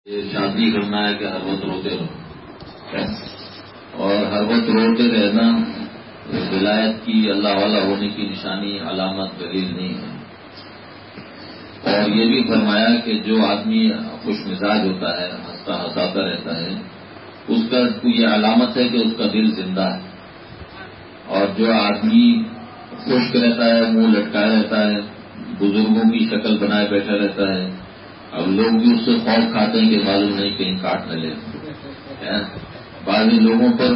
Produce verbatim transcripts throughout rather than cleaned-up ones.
یہ شادی کرنا ہے کہ ہر وقت روتے رہو، اور ہر وقت روتے رہنا ولایت کی اللہ والا ہونے کی نشانی علامت دلیل نہیں ہے۔ اور یہ بھی فرمایا کہ جو آدمی خوش مزاج ہوتا ہے، ہنستا ہنساتا رہتا ہے، اس کا یہ علامت ہے کہ اس کا دل زندہ ہے۔ اور جو آدمی خشک رہتا ہے، منہ لٹکائے رہتا ہے، بزرگوں کی شکل بنائے بیٹھا رہتا ہے، اب لوگ بھی اس سے خوف کھاتے ہیں کہ معلوم نہیں کہیں کاٹ نہ لے۔ بعض لوگوں پر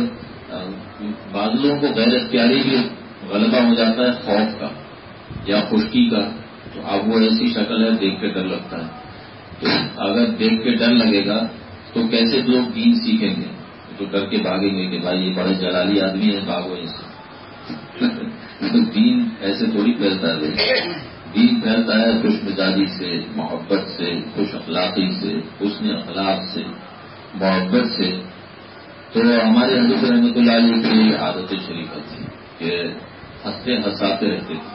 بعض لوگوں کو غیر اختیاری بھی غلبہ ہو جاتا ہے خوف کا یا خشکی کا، تو اب وہ ایسی شکل ہے دیکھ کے ڈر لگتا ہے۔ تو اگر دیکھ کے ڈر لگے گا تو کیسے لوگ دین سیکھیں گے؟ تو ڈر کے بھاگیں گے کہ بھائی یہ بڑے جلالی آدمی ہے، بھاگو ان سے۔ تو دین ایسے تھوڑی پھیلتا ہے، دین پھیلتا ہے خوش مزاجی سے، محبت سے، خوش اخلاقی سے، حسن اخلاق سے، محبت سے۔ تو ہمارے حضرت رحمۃ اللہ علیہ کی عادت شریفہ تھی کہ ہنستے ہنساتے رہتے تھے۔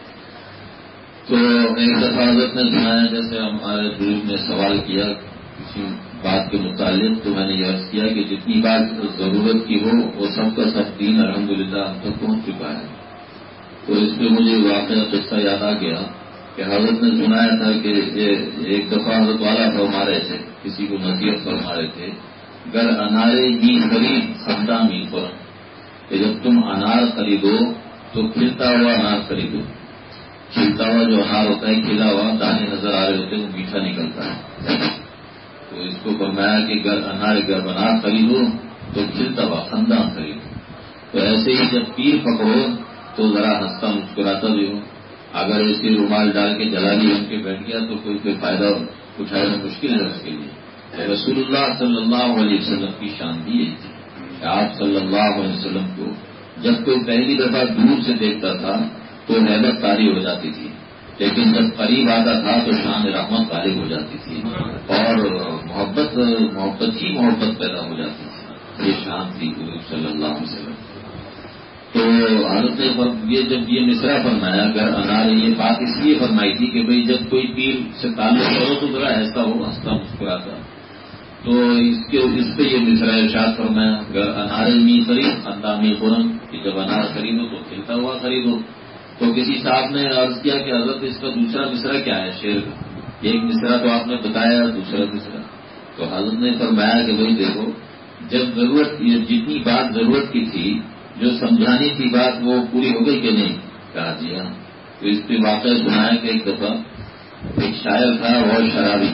تو ایک دفعہ حضرت نے سنایا، جیسے ہمارے بزرگ نے سوال کیا کسی بات کے متعلق، تو میں نے یہ عرض کیا کہ جتنی بات ضرورت کی ہو وہ سب کا سب دین الحمدللہ ہم تک پہنچ چکا ہے۔ تو اس پہ مجھے واقعہ قصہ یاد آ گیا کہ حضرت نے سنایا تھا کہ ایک دفعہ حضرت والا فرما رہے تھے، کسی کو نصیحت فرما رہے تھے، گر انارے ہی خرید خندہ می پر، کہ جب تم انار خریدو تو کھلتا ہوا انار خریدو۔ کھلتا ہوا جو انار ہوتا ہے، کھلا ہوا دانے نظر آ رہے ہوتے ہیں، وہ میٹھا نکلتا ہے۔ تو اس کو فرمایا کہ گر انار گر انار خریدو تو کھلتا ہوا خندہ خریدو۔ تو ایسے ہی جب پیر پکڑو تو ذرا ہنستا مسکراتا بھی ہو۔ اگر ایسے رومال ڈال کے جلالی بن کے بیٹھ گیا تو کوئی کوئی فائدہ اٹھانا مشکل ہے اس کے لیے۔ رسول اللہ صلی اللہ علیہ وسلم کی شان بھی یہی تھی کہ آپ صلی اللہ علیہ وسلم کو جب کوئی پہلی دفعہ دور سے دیکھتا تھا تو حیبت طاری ہو جاتی تھی، لیکن جب قریب آتا تھا تو شان رحمت غالب ہو جاتی تھی اور محبت محبت ہی محبت پیدا ہو جاتی تھی۔ یہ شان تھی حضور صلی اللہ علیہ وسلم۔ تو حضرت نے یہ جب یہ مصرع فرمایا گر انار، یہ بات اس لیے فرمائی تھی کہ بھئی جب کوئی پیر سے تعلق کرو تو ذرا ایسا ہو، ہنستا مسکراتا۔ تو اس کے اس پہ یہ مصرع ارشاد فرمایا گر انار می خرید خندہ خورم، کہ جب انار خریدو تو کھلتا ہوا خریدو۔ تو کسی صاحب نے عرض کیا کہ حضرت اس کا دوسرا مصرع کیا ہے شعر کا؟ ایک مصرع تو آپ نے بتایا، دوسرا مصرع تو حضرت نے فرمایا کہ بھئی دیکھو، جب ضرورت جتنی بات ضرورت کی تھی، جو سمجھانی تھی بات، وہ پوری ہو گئی کہ نہیں؟ کہا جی ہاں۔ تو اس پہ واقعہ سنایا کہ ایک دفعہ ایک شاعر تھا اور شرابی،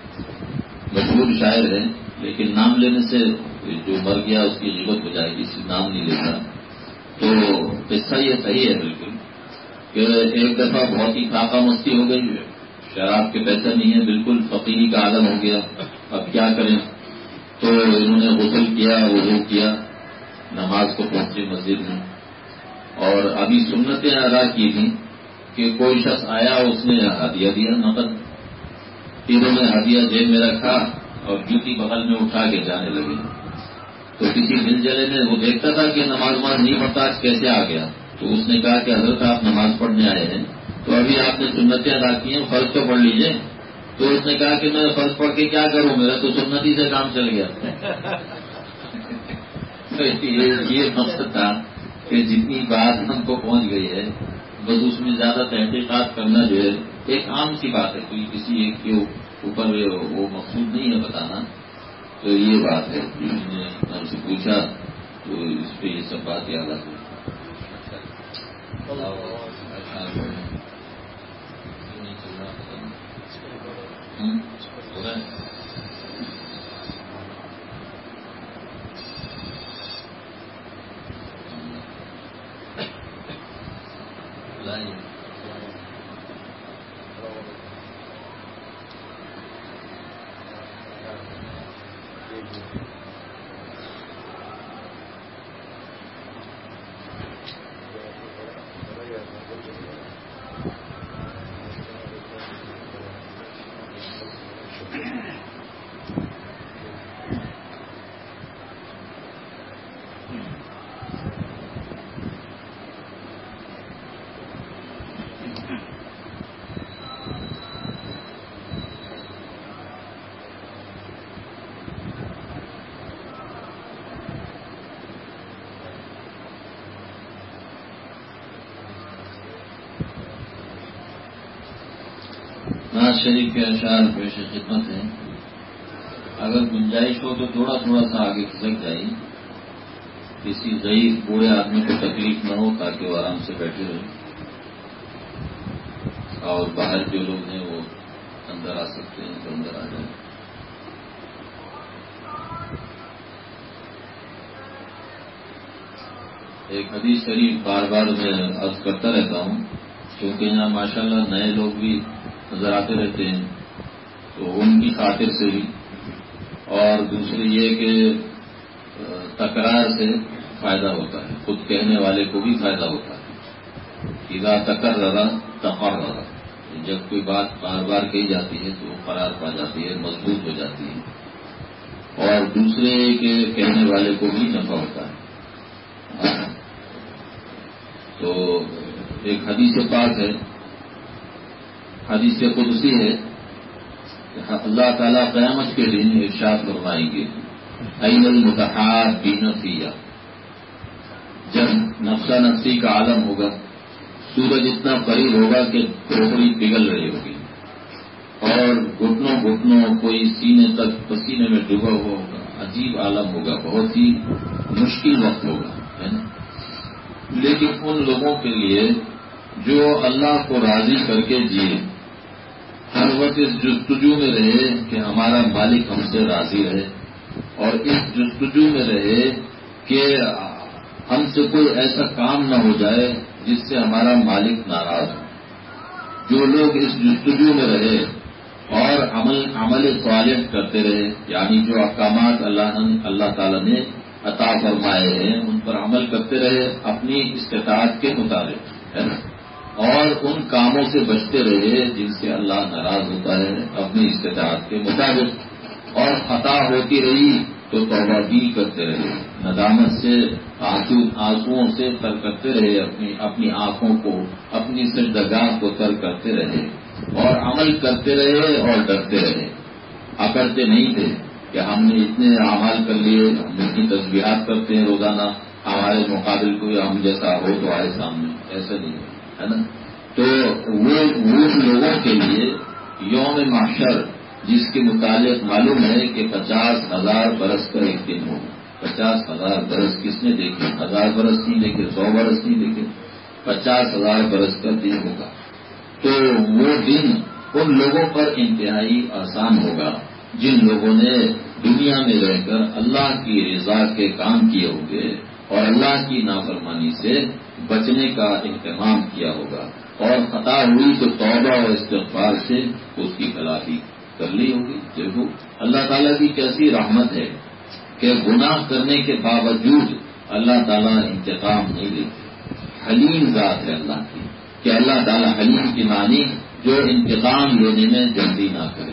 مشہور شاعر ہے، لیکن نام لینے سے جو مر گیا اس کی غیبت ہو جائے گی، اس نام نہیں لیتا۔ تو قصہ یہ صحیح ہے بالکل کہ ایک دفعہ بہت ہی فاقہ مستی ہو گئی، شراب کے پیسے نہیں ہے، بالکل فقیری کا عالم ہو گیا، اب کیا کریں؟ تو انہوں نے غسل کیا، وضو کیا، نماز کو پہنچے مسجد میں، اور ابھی سنتیں ادا کی تھیں کہ کوئی شخص آیا، اس نے ہدیہ دیا نقد۔ تینوں نے ہدیہ جیب میں رکھا اور جوتی بغل میں اٹھا کے جانے لگے۔ تو کسی دل جلے نے وہ دیکھتا تھا کہ نماز نماز نہیں پڑھتا، آج کیسے آ گیا؟ تو اس نے کہا کہ حضرت آپ نماز پڑھنے آئے ہیں تو ابھی آپ نے سنتیں ادا کی ہیں، فرض تو پڑھ لیجئے۔ تو اس نے کہا کہ میں فرض پڑھ کے کیا کروں، میرا تو سنتی سے کام چل گیا۔ یہ مقصد تھا کہ جتنی بات ہم کو پہنچ گئی ہے بس اس میں زیادہ تحقیقات کرنا جو ہے ایک عام سی بات ہے، کوئی کسی ایک کے اوپر وہ مقصود نہیں ہے بتانا۔ تو یہ بات ہے، نے ہم سے پوچھا تو اس پہ یہ سب بات یاد آ گئی۔ نواز شریف کے اشعار پیش خدمت ہیں. اگر گنجائش ہو تو تھوڑا تھوڑا سا آگے کھسک جائیے، کسی ضعیف بوڑھے آدمی کو تکلیف نہ ہو تاکہ وہ آرام سے بیٹھے رہیں، اور باہر جو لوگ ہیں وہ اندر آ سکتے ہیں تو اندر آ جائیں. ایک حدیث شریف بار بار میں عرض کرتا رہتا ہوں، کیونکہ یہاں ماشاءاللہ نئے لوگ بھی نظر آتے رہتے ہیں، تو ان کی خاطر سے بھی، اور دوسری یہ کہ تکرار سے فائدہ ہوتا ہے، خود کہنے والے کو بھی فائدہ ہوتا ہے. اذا تکرر تقرر، جب کوئی بات بار بار کہی جاتی ہے تو وہ قرار پا جاتی ہے، مضبوط ہو جاتی ہے، اور دوسرے کے کہنے والے کو بھی نفع ہوتا ہے. تو ایک حدیث پاک ہے، حدیث قدسی ہے، اللہ تعالیٰ قیامت کے دن ارشاد فرمائیں گے این المتحابین فیہ. جب نفسا نفسی کا عالم ہوگا، سورج اتنا قریب ہوگا کہ کھوپڑی پگھل رہی ہوگی، اور گھٹنوں گھٹنوں کوئی سینے تک پسینے میں ڈوبا ہوا ہوگا. عجیب عالم ہوگا، بہت ہی مشکل وقت ہوگا، ہے نا. لیکن ان لوگوں کے لیے جو اللہ کو راضی کر کے جیے، ہر وقت اس جستجو میں رہے کہ ہمارا مالک ہم سے راضی رہے، اور اس جستجو میں رہے کہ ہم سے کوئی ایسا کام نہ ہو جائے جس سے ہمارا مالک ناراض ہو. جو لوگ اس جستجو میں رہے اور عمل عمل صالح کرتے رہے، یعنی جو احکامات اللہ اللہ تعالیٰ نے عطا فرمائے ہیں ان پر عمل کرتے رہے اپنی استطاعت کے مطابق، ہے نا، اور ان کاموں سے بچتے رہے جن سے اللہ ناراض ہوتا ہے اپنی استطاعت کے مطابق، اور خطا ہوتی رہی تو توبہ بھی کرتے رہے، ندامت سے آنسو آنسوؤں سے تر کرتے رہے، اپنی اپنی آنکھوں کو اپنی سجدگاہ کو تر کرتے رہے، اور عمل کرتے رہے اور ڈرتے رہے. اکڑتے نہیں تھے کہ ہم نے اتنے اعمال کر لیے، ہم اتنی تسبیحات کرتے ہیں روزانہ، ہمارے مقابل کوئی ہم جیسا ہو تو آئے سامنے، ایسا نہیں ہے نا. تو وہ ان لوگوں کے لیے یوم محشر، جس کے متعلق معلوم ہے کہ پچاس ہزار برس کا ایک دن ہوگا. پچاس ہزار برس کس نے دیکھے؟ ہزار برس نہیں دیکھے، سو برس نہیں دیکھے، پچاس ہزار برس کا دن ہوگا. تو وہ دن ان لوگوں پر انتہائی آسان ہوگا جن لوگوں نے دنیا میں رہ کر اللہ کی رضا کے کام کیے ہوں گے اور اللہ کی نافرمانی سے بچنے کا اہتمام کیا ہوگا، اور خطا ہوئی تو توبہ اور استغفار سے اس کی تلافی کر لی ہوگی. دیکھو اللہ تعالیٰ کی کیسی رحمت ہے کہ گناہ کرنے کے باوجود اللہ تعالیٰ انتقام نہیں لیتے. حلیم ذات ہے اللہ کی، کہ اللہ تعالیٰ حلیم کی معنی جو انتقام لینے میں جلدی نہ کرے.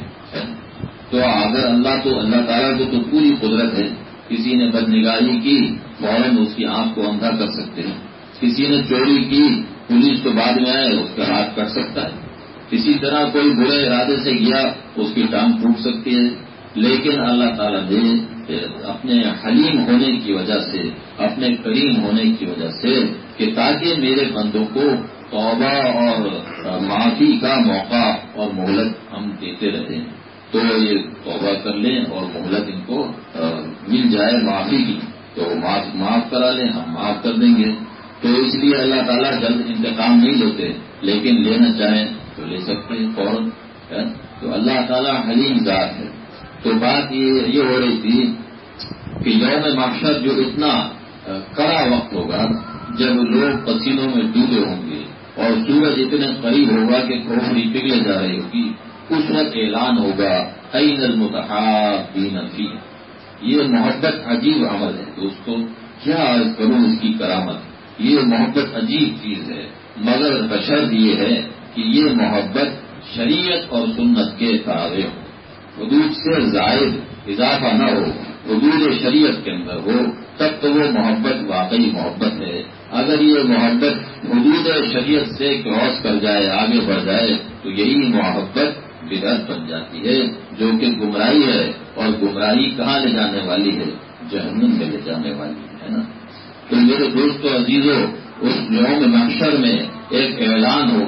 تو اگر اللہ تو اللہ تعالیٰ کو تو پوری قدرت ہے، کسی نے بدنگاہی کی فوراً اس کی آنکھ کو اندھا کر سکتے ہیں، کسی نے چوری کی پولیس تو بعد میں آئے اس کا ہاتھ کٹ سکتا ہے، کسی طرح کوئی برے ارادے سے گیا اس کی ٹانگ ٹوٹ سکتی ہے. لیکن اللہ تعالیٰ نے اپنے حلیم ہونے کی وجہ سے، اپنے کریم ہونے کی وجہ سے، کہ تاکہ میرے بندوں کو توبہ اور معافی کا موقع اور مہلت ہم دیتے رہیں، تو یہ توبہ کر لیں اور مہلت ان کو مل جائے معافی کی، تو معاف معاف کرا لیں، ہم معاف کر دیں گے. تو اس لیے اللہ تعالیٰ جلد انتقام نہیں لیتے، لیکن لینا چاہیں تو لے سکتے ہیں فوراً. تو اللہ تعالیٰ حلیم ذات ہے. تو بات یہ یہ ہو رہی تھی کہ یوم محشر جو اتنا کڑا وقت ہوگا، جب لوگ پسینوں میں ڈوبے ہوں گے اور سورج اتنے قریب ہوگا کہ کھوپڑی پگھلے جا رہی ہوگی، اس وقت اعلان ہوگا این المتحابین فیہ. یہ محبت عجیب عمل ہے دوستو، کیا عرض کروں اس کی کرامت. یہ محبت عجیب چیز ہے، مگر بشرط یہ ہے کہ یہ محبت شریعت اور سنت کے تابع ہو، حدود سے زائد اضافہ نہ ہو، حدود شریعت کے اندر ہو، تب تو وہ محبت واقعی محبت ہے. اگر یہ محبت حدود شریعت سے کراس کر جائے، آگے بڑھ جائے، تو یہی محبت بدعت بن جاتی ہے، جو کہ گمراہی ہے، اور گمراہی کہاں لے جانے والی ہے؟ جہنم میں لے جانے والی ہے نا. تو میرے دوستو عزیزو، اس یوم محشر میں ایک اعلان ہوگا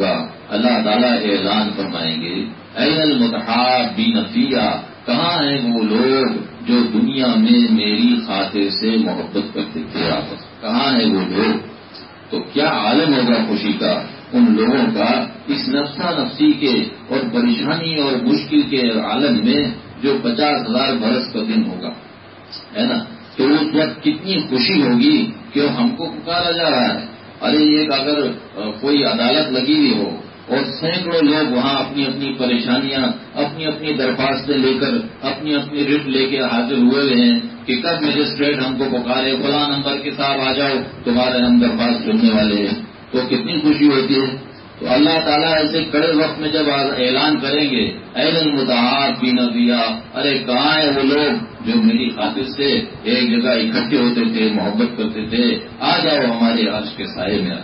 اللہ تعالیٰ اعلان فرمائیں گے این المتحابین فیہا، کہاں ہیں وہ لوگ جو دنیا میں میری خاطر سے محبت کرتے تھے آپس، کہاں ہیں وہ لوگ؟ تو کیا عالم ہوگا خوشی کا ان لوگوں کا اس نفسا نفسی کے اور پریشانی اور مشکل کے عالم میں جو پچاس ہزار برس کا دن ہوگا، ہے نا؟ تو اس وقت کتنی خوشی ہوگی کہ ہم کو پکارا جا رہا ہے. ارے ایک اگر کوئی عدالت لگی ہوئی ہو اور سینکڑوں لوگ وہاں اپنی اپنی پریشانیاں، اپنی اپنی درخواستیں لے کر، اپنی اپنی رٹ لے کے حاضر ہوئے ہوئے ہیں کہ کب مجسٹریٹ ہم کو پکارے، فلاں نمبر کے صاحب آ جاؤ تمہارے ہم درخواست سننے والے ہیں، تو کتنی خوشی ہوتی ہے. تو اللہ تعالیٰ ایسے کڑے وقت میں جب اعلان کریں گے این المتحابین فیہا، ارے کہاں ہیں وہ لوگ جو میری خاطر سے ایک جگہ اکٹھے ہوتے تھے، محبت کرتے تھے، آ جاؤ ہمارے عرش کے سائے میں.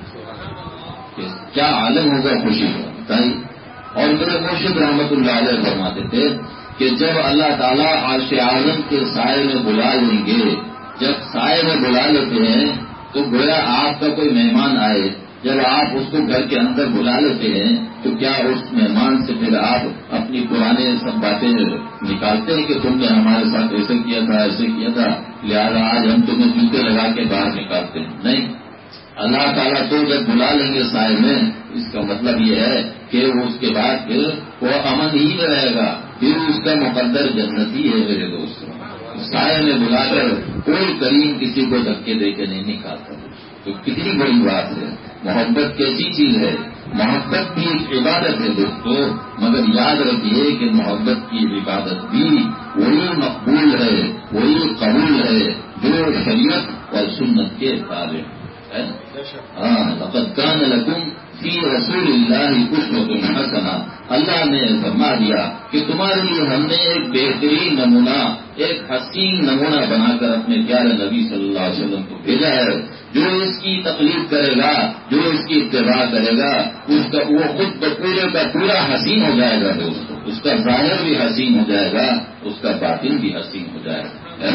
کیا عالم ہوگا خوشی کا بتائیے. اور میرے مرشد رحمت اللہ علیہ فرماتے تھے کہ جب اللہ تعالیٰ عرش اعظم کے سائے میں بلا لیں گے، جب سائے میں بلا لیتے ہیں تو گویا آپ کا کوئی مہمان آئے، جب آپ اس کو گھر کے اندر بلا لیتے ہیں تو کیا اس مہمان سے پھر آپ اپنی پرانے سب باتیں نکالتے ہیں کہ تم نے ہمارے ساتھ ایسے کیا تھا، ایسے کیا تھا، لہذا آج ہم تمہیں جوتے لگا کے باہر نکالتے ہیں؟ نہیں. اللہ تعالیٰ تو جب بلا لیں گے سائے میں، اس کا مطلب یہ ہے کہ اس کے بعد پھر وہ امن ہی میں رہے گا، پھر اس کا مقدر جنت ہی ہے میرے دوست. سائے میں بلا کر کوئی کریم کسی کو دھکے دے کے نہیں نکالتا. تو کتنی بڑی بات ہے. محبت کیسی چیز ہے؟ محبت بھی ایک عبادت ہے دوستو، مگر یاد رکھیے کہ محبت کی عبادت بھی وہی مقبول ہے، وہی قبول ہے جو شریعت اور سنت کے تابع ہے. ہاں، لقد کان لکم فی رسول اللہ اسوۃ حسنہ، اللہ نے فرما دیا کہ تمہارے لیے ہم نے ایک بہترین نمونہ، ایک حسین نمونہ بنا کر اپنے پیارے نبی صلی اللہ علیہ وسلم کو بھیجا ہے. جو اس کی تقلید کرے گا، جو اس کی اتباع کرے گا، اس کا وہ خود بپورے کا پورا حسین ہو جائے گا دوستو. اس کا ظاہر بھی حسین ہو جائے گا، اس کا باطن بھی حسین ہو جائے گا.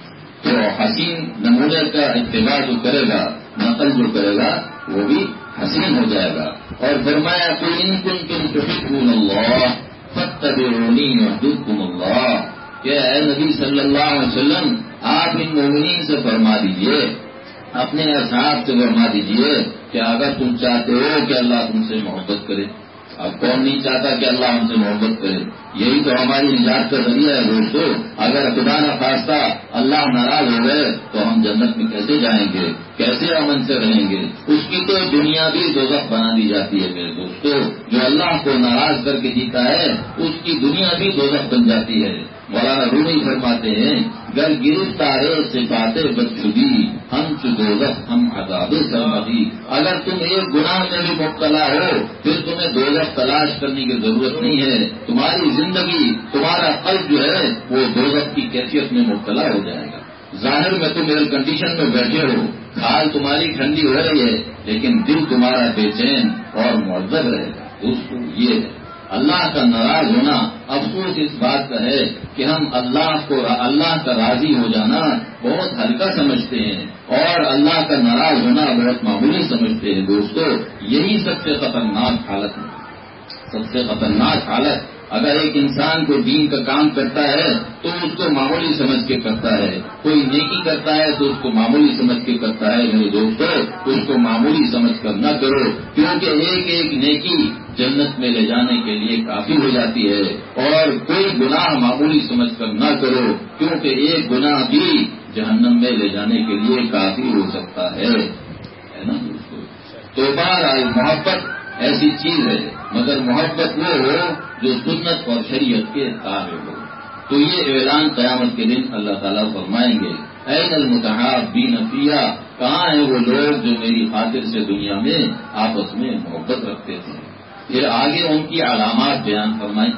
تو حسین نمونے کا اتباع جو کرے گا، نقل جو کرے گا، وہ بھی حسین ہو جائے گا. اور فرمایا قل ان کنتم تحبون اللہ فاتبعونی یحببکم اللہ، کہ اے نبی صلی اللہ علیہ وسلم آپ ان مومنین سے فرما دیجئے، اپنے اصحاب سے فرما دیجئے کہ اگر تم چاہتے ہو کہ اللہ تم سے محبت کرے، اب کون نہیں چاہتا کہ اللہ ہم سے محبت کرے؟ یہی تو ہماری نجات کا ذریعہ ہے دوستو. اگر خدا نہ خواستہ اللہ ناراض ہو گئے تو ہم جنت میں کیسے جائیں گے، کیسے امن سے رہیں گے؟ اس کی تو دنیا بھی دوزخ بنا دی جاتی ہے میرے دوستو. جو اللہ کو ناراض کر کے جیتا ہے اس کی دنیا بھی دوزخ بن جاتی ہے. مولانا رومی فرماتے ہیں گر گرفتارے سے باتیں بدشدی ہم چدوزخ ہم عذاب سرمدی. اگر تم ایک گناہ میں بھی مبتلا ہو پھر تمہیں دوزخ تلاش کرنے کی ضرورت نہیں ہے. تمہاری زندگی، تمہارا قلب جو ہے وہ دوزخ کی کیفیت میں مبتلا ہو جائے گا. ظاہر میں تم ایئر کنڈیشن میں بیٹھے ہو، کھال تمہاری ٹھنڈی ہو رہی ہے، لیکن دل تمہارا بے چین اور معذب رہے گا. دوستو یہ ہے اللہ کا ناراض ہونا. افسوس اس بات کا ہے کہ ہم اللہ کو اللہ کا راضی ہو جانا بہت ہلکا سمجھتے ہیں اور اللہ کا ناراض ہونا بہت معمولی سمجھتے ہیں. دوستو یہی سب سے خطرناک حالت ہے، سب سے خطرناک حالت. اگر ایک انسان کو دین کا کام کرتا ہے تو اس کو معمولی سمجھ کے کرتا ہے، کوئی نیکی کرتا ہے تو اس کو معمولی سمجھ کے کرتا ہے. میرے دوستو اس کو معمولی سمجھ کر نہ کرو، کیونکہ ایک ایک نیکی جنت میں لے جانے کے لیے کافی ہو جاتی ہے. اور کوئی گناہ معمولی سمجھ کر نہ کرو، کیونکہ ایک گناہ بھی جہنم میں لے جانے کے لیے کافی ہو سکتا ہے نا دوستو. تو بہرحال محبت ایسی چیز ہے، مگر محبت وہ ہو جو سنت اور شریعت کے تابع ہو. تو یہ اعلان قیامت کے دن اللہ تعالیٰ فرمائیں گے این المتحابین فیہا، کہاں ہیں وہ لوگ جو میری خاطر سے دنیا میں آپس میں محبت رکھتے تھے. پھر آگے ان کی علامات بیان فرمائیں.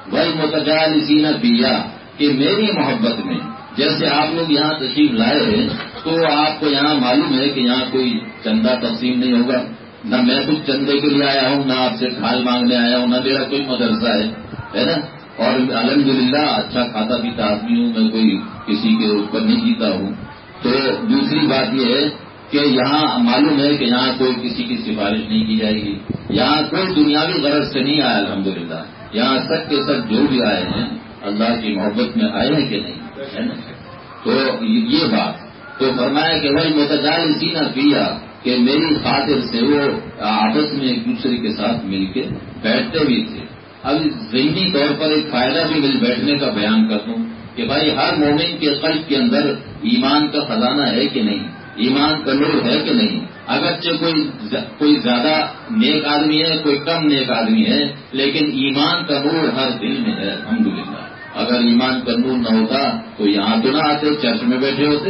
والمتجالسین فیہا، کہ میری محبت میں، جیسے آپ لوگ یہاں تشریف لائے ہیں تو آپ کو یہاں معلوم ہے کہ یہاں کوئی چندہ تقسیم نہیں ہوگا. نہ میں کچھ چندے کے لیے آیا ہوں، نہ آپ سے کھال مانگنے آیا ہوں، نہ میرا کوئی مدرسہ ہے ہے نا. اور الحمدللہ اچھا کھاتا پیتا آدمی ہوں، میں کوئی کسی کے اوپر نہیں جیتا ہوں. تو دوسری بات یہ ہے کہ یہاں معلوم ہے کہ یہاں کوئی کسی کی سفارش نہیں کی جائے گی، یہاں کوئی دنیاوی غرض سے نہیں آیا الحمدللہ، یہاں سب کے سب جو بھی آئے ہیں اللہ کی محبت میں آئے ہیں کہ نہیں، ہے نا؟ تو یہ بات تو فرمایا کہ بھائی متجالسین فیہا، کہ میری خاطر سے وہ آپس میں ایک دوسرے کے ساتھ مل کے بیٹھتے بھی تھے۔ اب ذہنی طور پر ایک فائدہ بھی مل بیٹھنے کا بیان کر دوں کہ بھائی ہر مومن کے قلب کے اندر ایمان کا خزانہ ہے کہ نہیں، ایمان کا نور ہے کہ نہیں۔ اگرچہ کوئی کوئی زیادہ نیک آدمی ہے، کوئی کم نیک آدمی ہے، لیکن ایمان کا نور ہر دل میں ہے الحمدللہ۔ اگر ایمان کا نور نہ ہوتا تو یہاں تو نہ آتے، چرچ میں بیٹھے ہوتے۔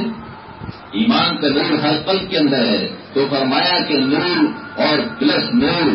ایمان کا نور ہر قلب کے اندر ہے، تو فرمایا کہ نور اور پلس نور،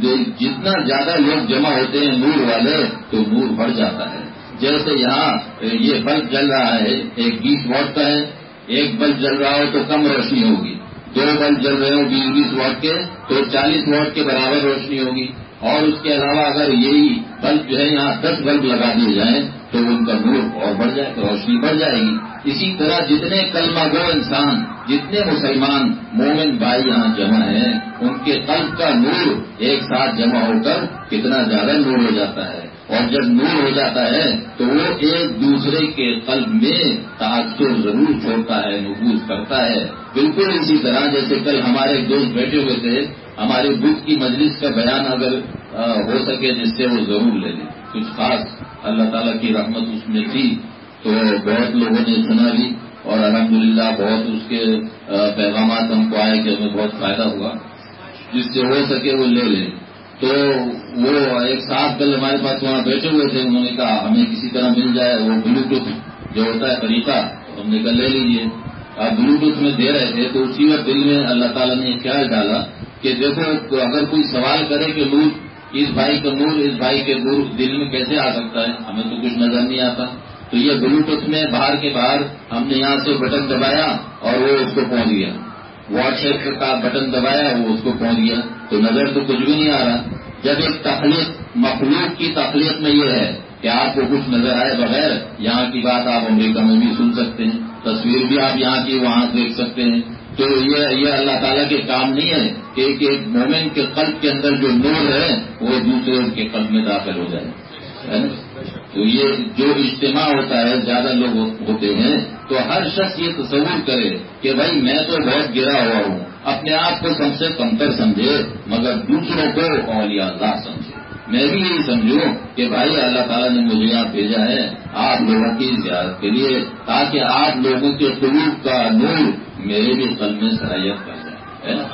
جتنا زیادہ لوگ جمع ہوتے ہیں نور والے تو نور بڑھ جاتا ہے۔ جیسے یہاں یہ بلب جل رہا ہے، ایک بیس واٹ کا ہے، ایک بلب جل رہا ہو تو کم روشنی ہوگی، دو بلب جل رہے ہو بیس بیس واٹ کے تو چالیس واٹ کے برابر روشنی ہوگی، اور اس کے علاوہ اگر یہی بلب جو ہے یہاں دس بلب لگا دیے جائیں تو ان کا نور اور بڑھ جائے گا، روشنی بڑھ جائے گی۔ اسی طرح جتنے کلمہ گو انسان، جتنے مسلمان مومن بھائی یہاں جمع ہیں، ان کے قلب کا نور ایک ساتھ جمع ہو کر کتنا زیادہ نور ہو جاتا ہے، اور جب نور ہو جاتا ہے تو وہ ایک دوسرے کے قلب میں تاثر ضرور چھوڑتا ہے، نفوذ کرتا ہے۔ بالکل اسی طرح جیسے کل ہمارے ایک دوست بیٹھے ہوئے تھے، ہماری بدھ کی مجلس کا بیان اگر ہو سکے جس سے وہ ضرور لے لیں، کچھ خاص اللہ تعالیٰ کی رحمت اس میں تھی تو بہت لوگوں نے سنا بھی، اور الحمدللہ بہت اس کے پیغامات ہم کو آئے کہ ہمیں بہت فائدہ ہوا، جس سے ہو سکے وہ لے لیں۔ تو وہ ایک صاحب کل ہمارے پاس وہاں بیٹھے ہوئے تھے، انہوں نے کہا ہمیں کسی طرح مل جائے وہ بلوٹوتھ جو ہوتا ہے طریقہ، ہم نے کہا لے لیجیے۔ آپ بلوٹوتھ میں دے رہے تھے تو اسی وقت دل میں اللہ تعالیٰ نے خیال ڈالا کہ دیکھو اگر کوئی سوال کرے کہ نور اس بھائی کا نور اس بھائی کے نور دل میں کیسے آ سکتا ہے، ہمیں تو کچھ نظر نہیں آتا، تو یہ بلوٹوتھ میں باہر کے باہر ہم نے یہاں سے بٹن دبایا اور وہ اس کو پہنچ گیا، واٹس ایپ کا بٹن دبایا وہ اس کو پہنچ گیا، تو نظر تو کچھ بھی نہیں آ رہا۔ جب ایک تخلیق مخلوق کی تخلیق میں یہ ہے کہ آپ کو کچھ نظر آئے بغیر یہاں کی بات آپ امریکہ میں بھی سن سکتے ہیں، تصویر بھی آپ یہاں کی وہاں دیکھ سکتے ہیں، تو یہ یہ اللہ تعالیٰ کے کام نہیں ہے کہ ایک مومن کے قلب کے اندر جو نور ہے وہ دوسرے کے قلب میں داخل ہو جائے۔ تو یہ جو اجتماع ہوتا ہے زیادہ لوگ ہوتے ہیں تو ہر شخص یہ تصور کرے کہ بھائی میں تو بہت گرا ہوا ہوں، اپنے آپ کو سب سے کمتر سمجھے مگر دوسروں کو اولیاء اللہ سمجھے۔ میں بھی یہی سمجھوں کہ بھائی اللہ تعالیٰ نے مجھے یہاں بھیجا ہے آپ لوگوں کی زیارت کے لیے، تاکہ آپ لوگوں کے قلوب کا نور میرے بھی قلب میں سرایت کر جائے، ہے نا؟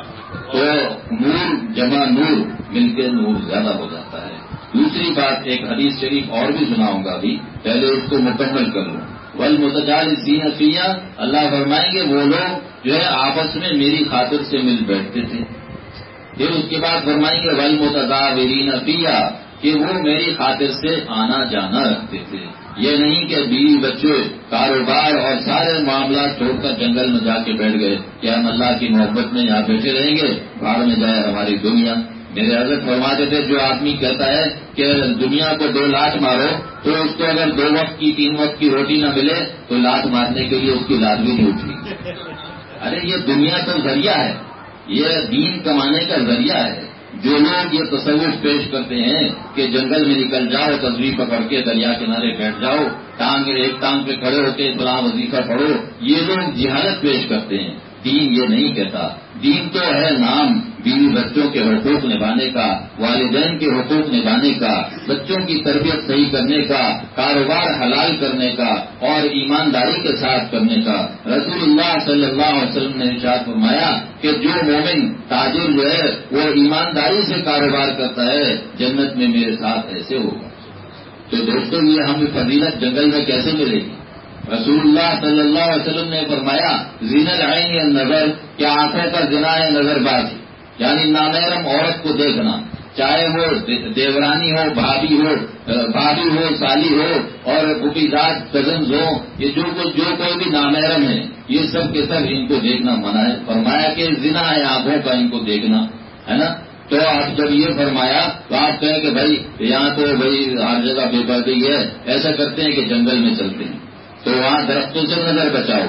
تو نور جمع نور مل کے نور زیادہ ہو جاتا ہے۔ دوسری بات ایک حدیث شریف اور بھی سناؤں گا، ابھی پہلے اس کو مکمل کر لوں۔ والمتجالسین فیہا، اللہ فرمائیں گے وہ لوگ جو ہے آپس میں میری خاطر سے مل بیٹھتے تھے۔ پھر اس کے بعد فرمائیں گے والمتدابرین فیہا، کہ وہ میری خاطر سے آنا جانا رکھتے تھے۔ یہ نہیں کہ بیوی بچے کاروبار اور سارے معاملات چھوڑ کر جنگل میں جا کے بیٹھ گئے کہ ہم اللہ کی محبت میں یہاں بیٹھے رہیں گے، باہر میں جائے ہماری دنیا۔ میرے حضرت فرماتے تھے جو آدمی کہتا ہے کہ دنیا کو دو لات مارو تو اس کو اگر دو وقت کی تین وقت کی روٹی نہ ملے تو لات مارنے کے لیے اس کی لات بھی نہیں اٹھتی۔ ارے یہ دنیا تو ذریعہ ہے، یہ دین کمانے کا ذریعہ ہے۔ جو لوگ یہ تصور پیش کرتے ہیں کہ جنگل میں نکل جاؤ، تصویر پکڑ کے دریا کنارے بیٹھ جاؤ، ٹانگ ایک ٹانگ پہ کھڑے ہو کے فلاں وظیفہ پڑھو، یہ لوگ جہالت پیش کرتے ہیں۔ دین یہ نہیں کہتا، دین تو ہے نام بیوی بچوں کے حقوق نبھانے کا، والدین کے حقوق نبھانے کا، بچوں کی تربیت صحیح کرنے کا، کاروبار حلال کرنے کا اور ایمانداری کے ساتھ کرنے کا۔ رسول اللہ صلی اللہ علیہ وسلم نے ارشاد فرمایا کہ جو مومن تاجر جو ہے وہ ایمانداری سے کاروبار کرتا ہے جنت میں میرے ساتھ ایسے ہوگا۔ تو دوستوں یہ ہمیں فضیلت جنگل میں کیسے ملے گی؟ رسول اللہ صلی اللہ علیہ وسلم نے فرمایا زنا العین النظر، کیا آنکھوں کا زنا ہے نظر بازی، یعنی نامحرم عورت کو دیکھنا، چاہے وہ دیورانی ہو، بھابھی ہو بھابھی ہو سالی ہو اور بھوپی داد کزنز ہو، یہ جو جو کوئی بھی نامحرم ہے یہ سب کے سب ان کو دیکھنا منع ہے۔ فرمایا کہ زنا ہے آنکھوں کا ان کو دیکھنا، ہے نا؟ تو آپ جب یہ فرمایا تو آپ کہیں کہ بھائی یہاں تو بھائی ہر جگہ بے پردگی ہے، ایسا کرتے ہیں کہ جنگل میں چلتے ہیں تو وہاں درختوں سے نظر بچاؤ گے،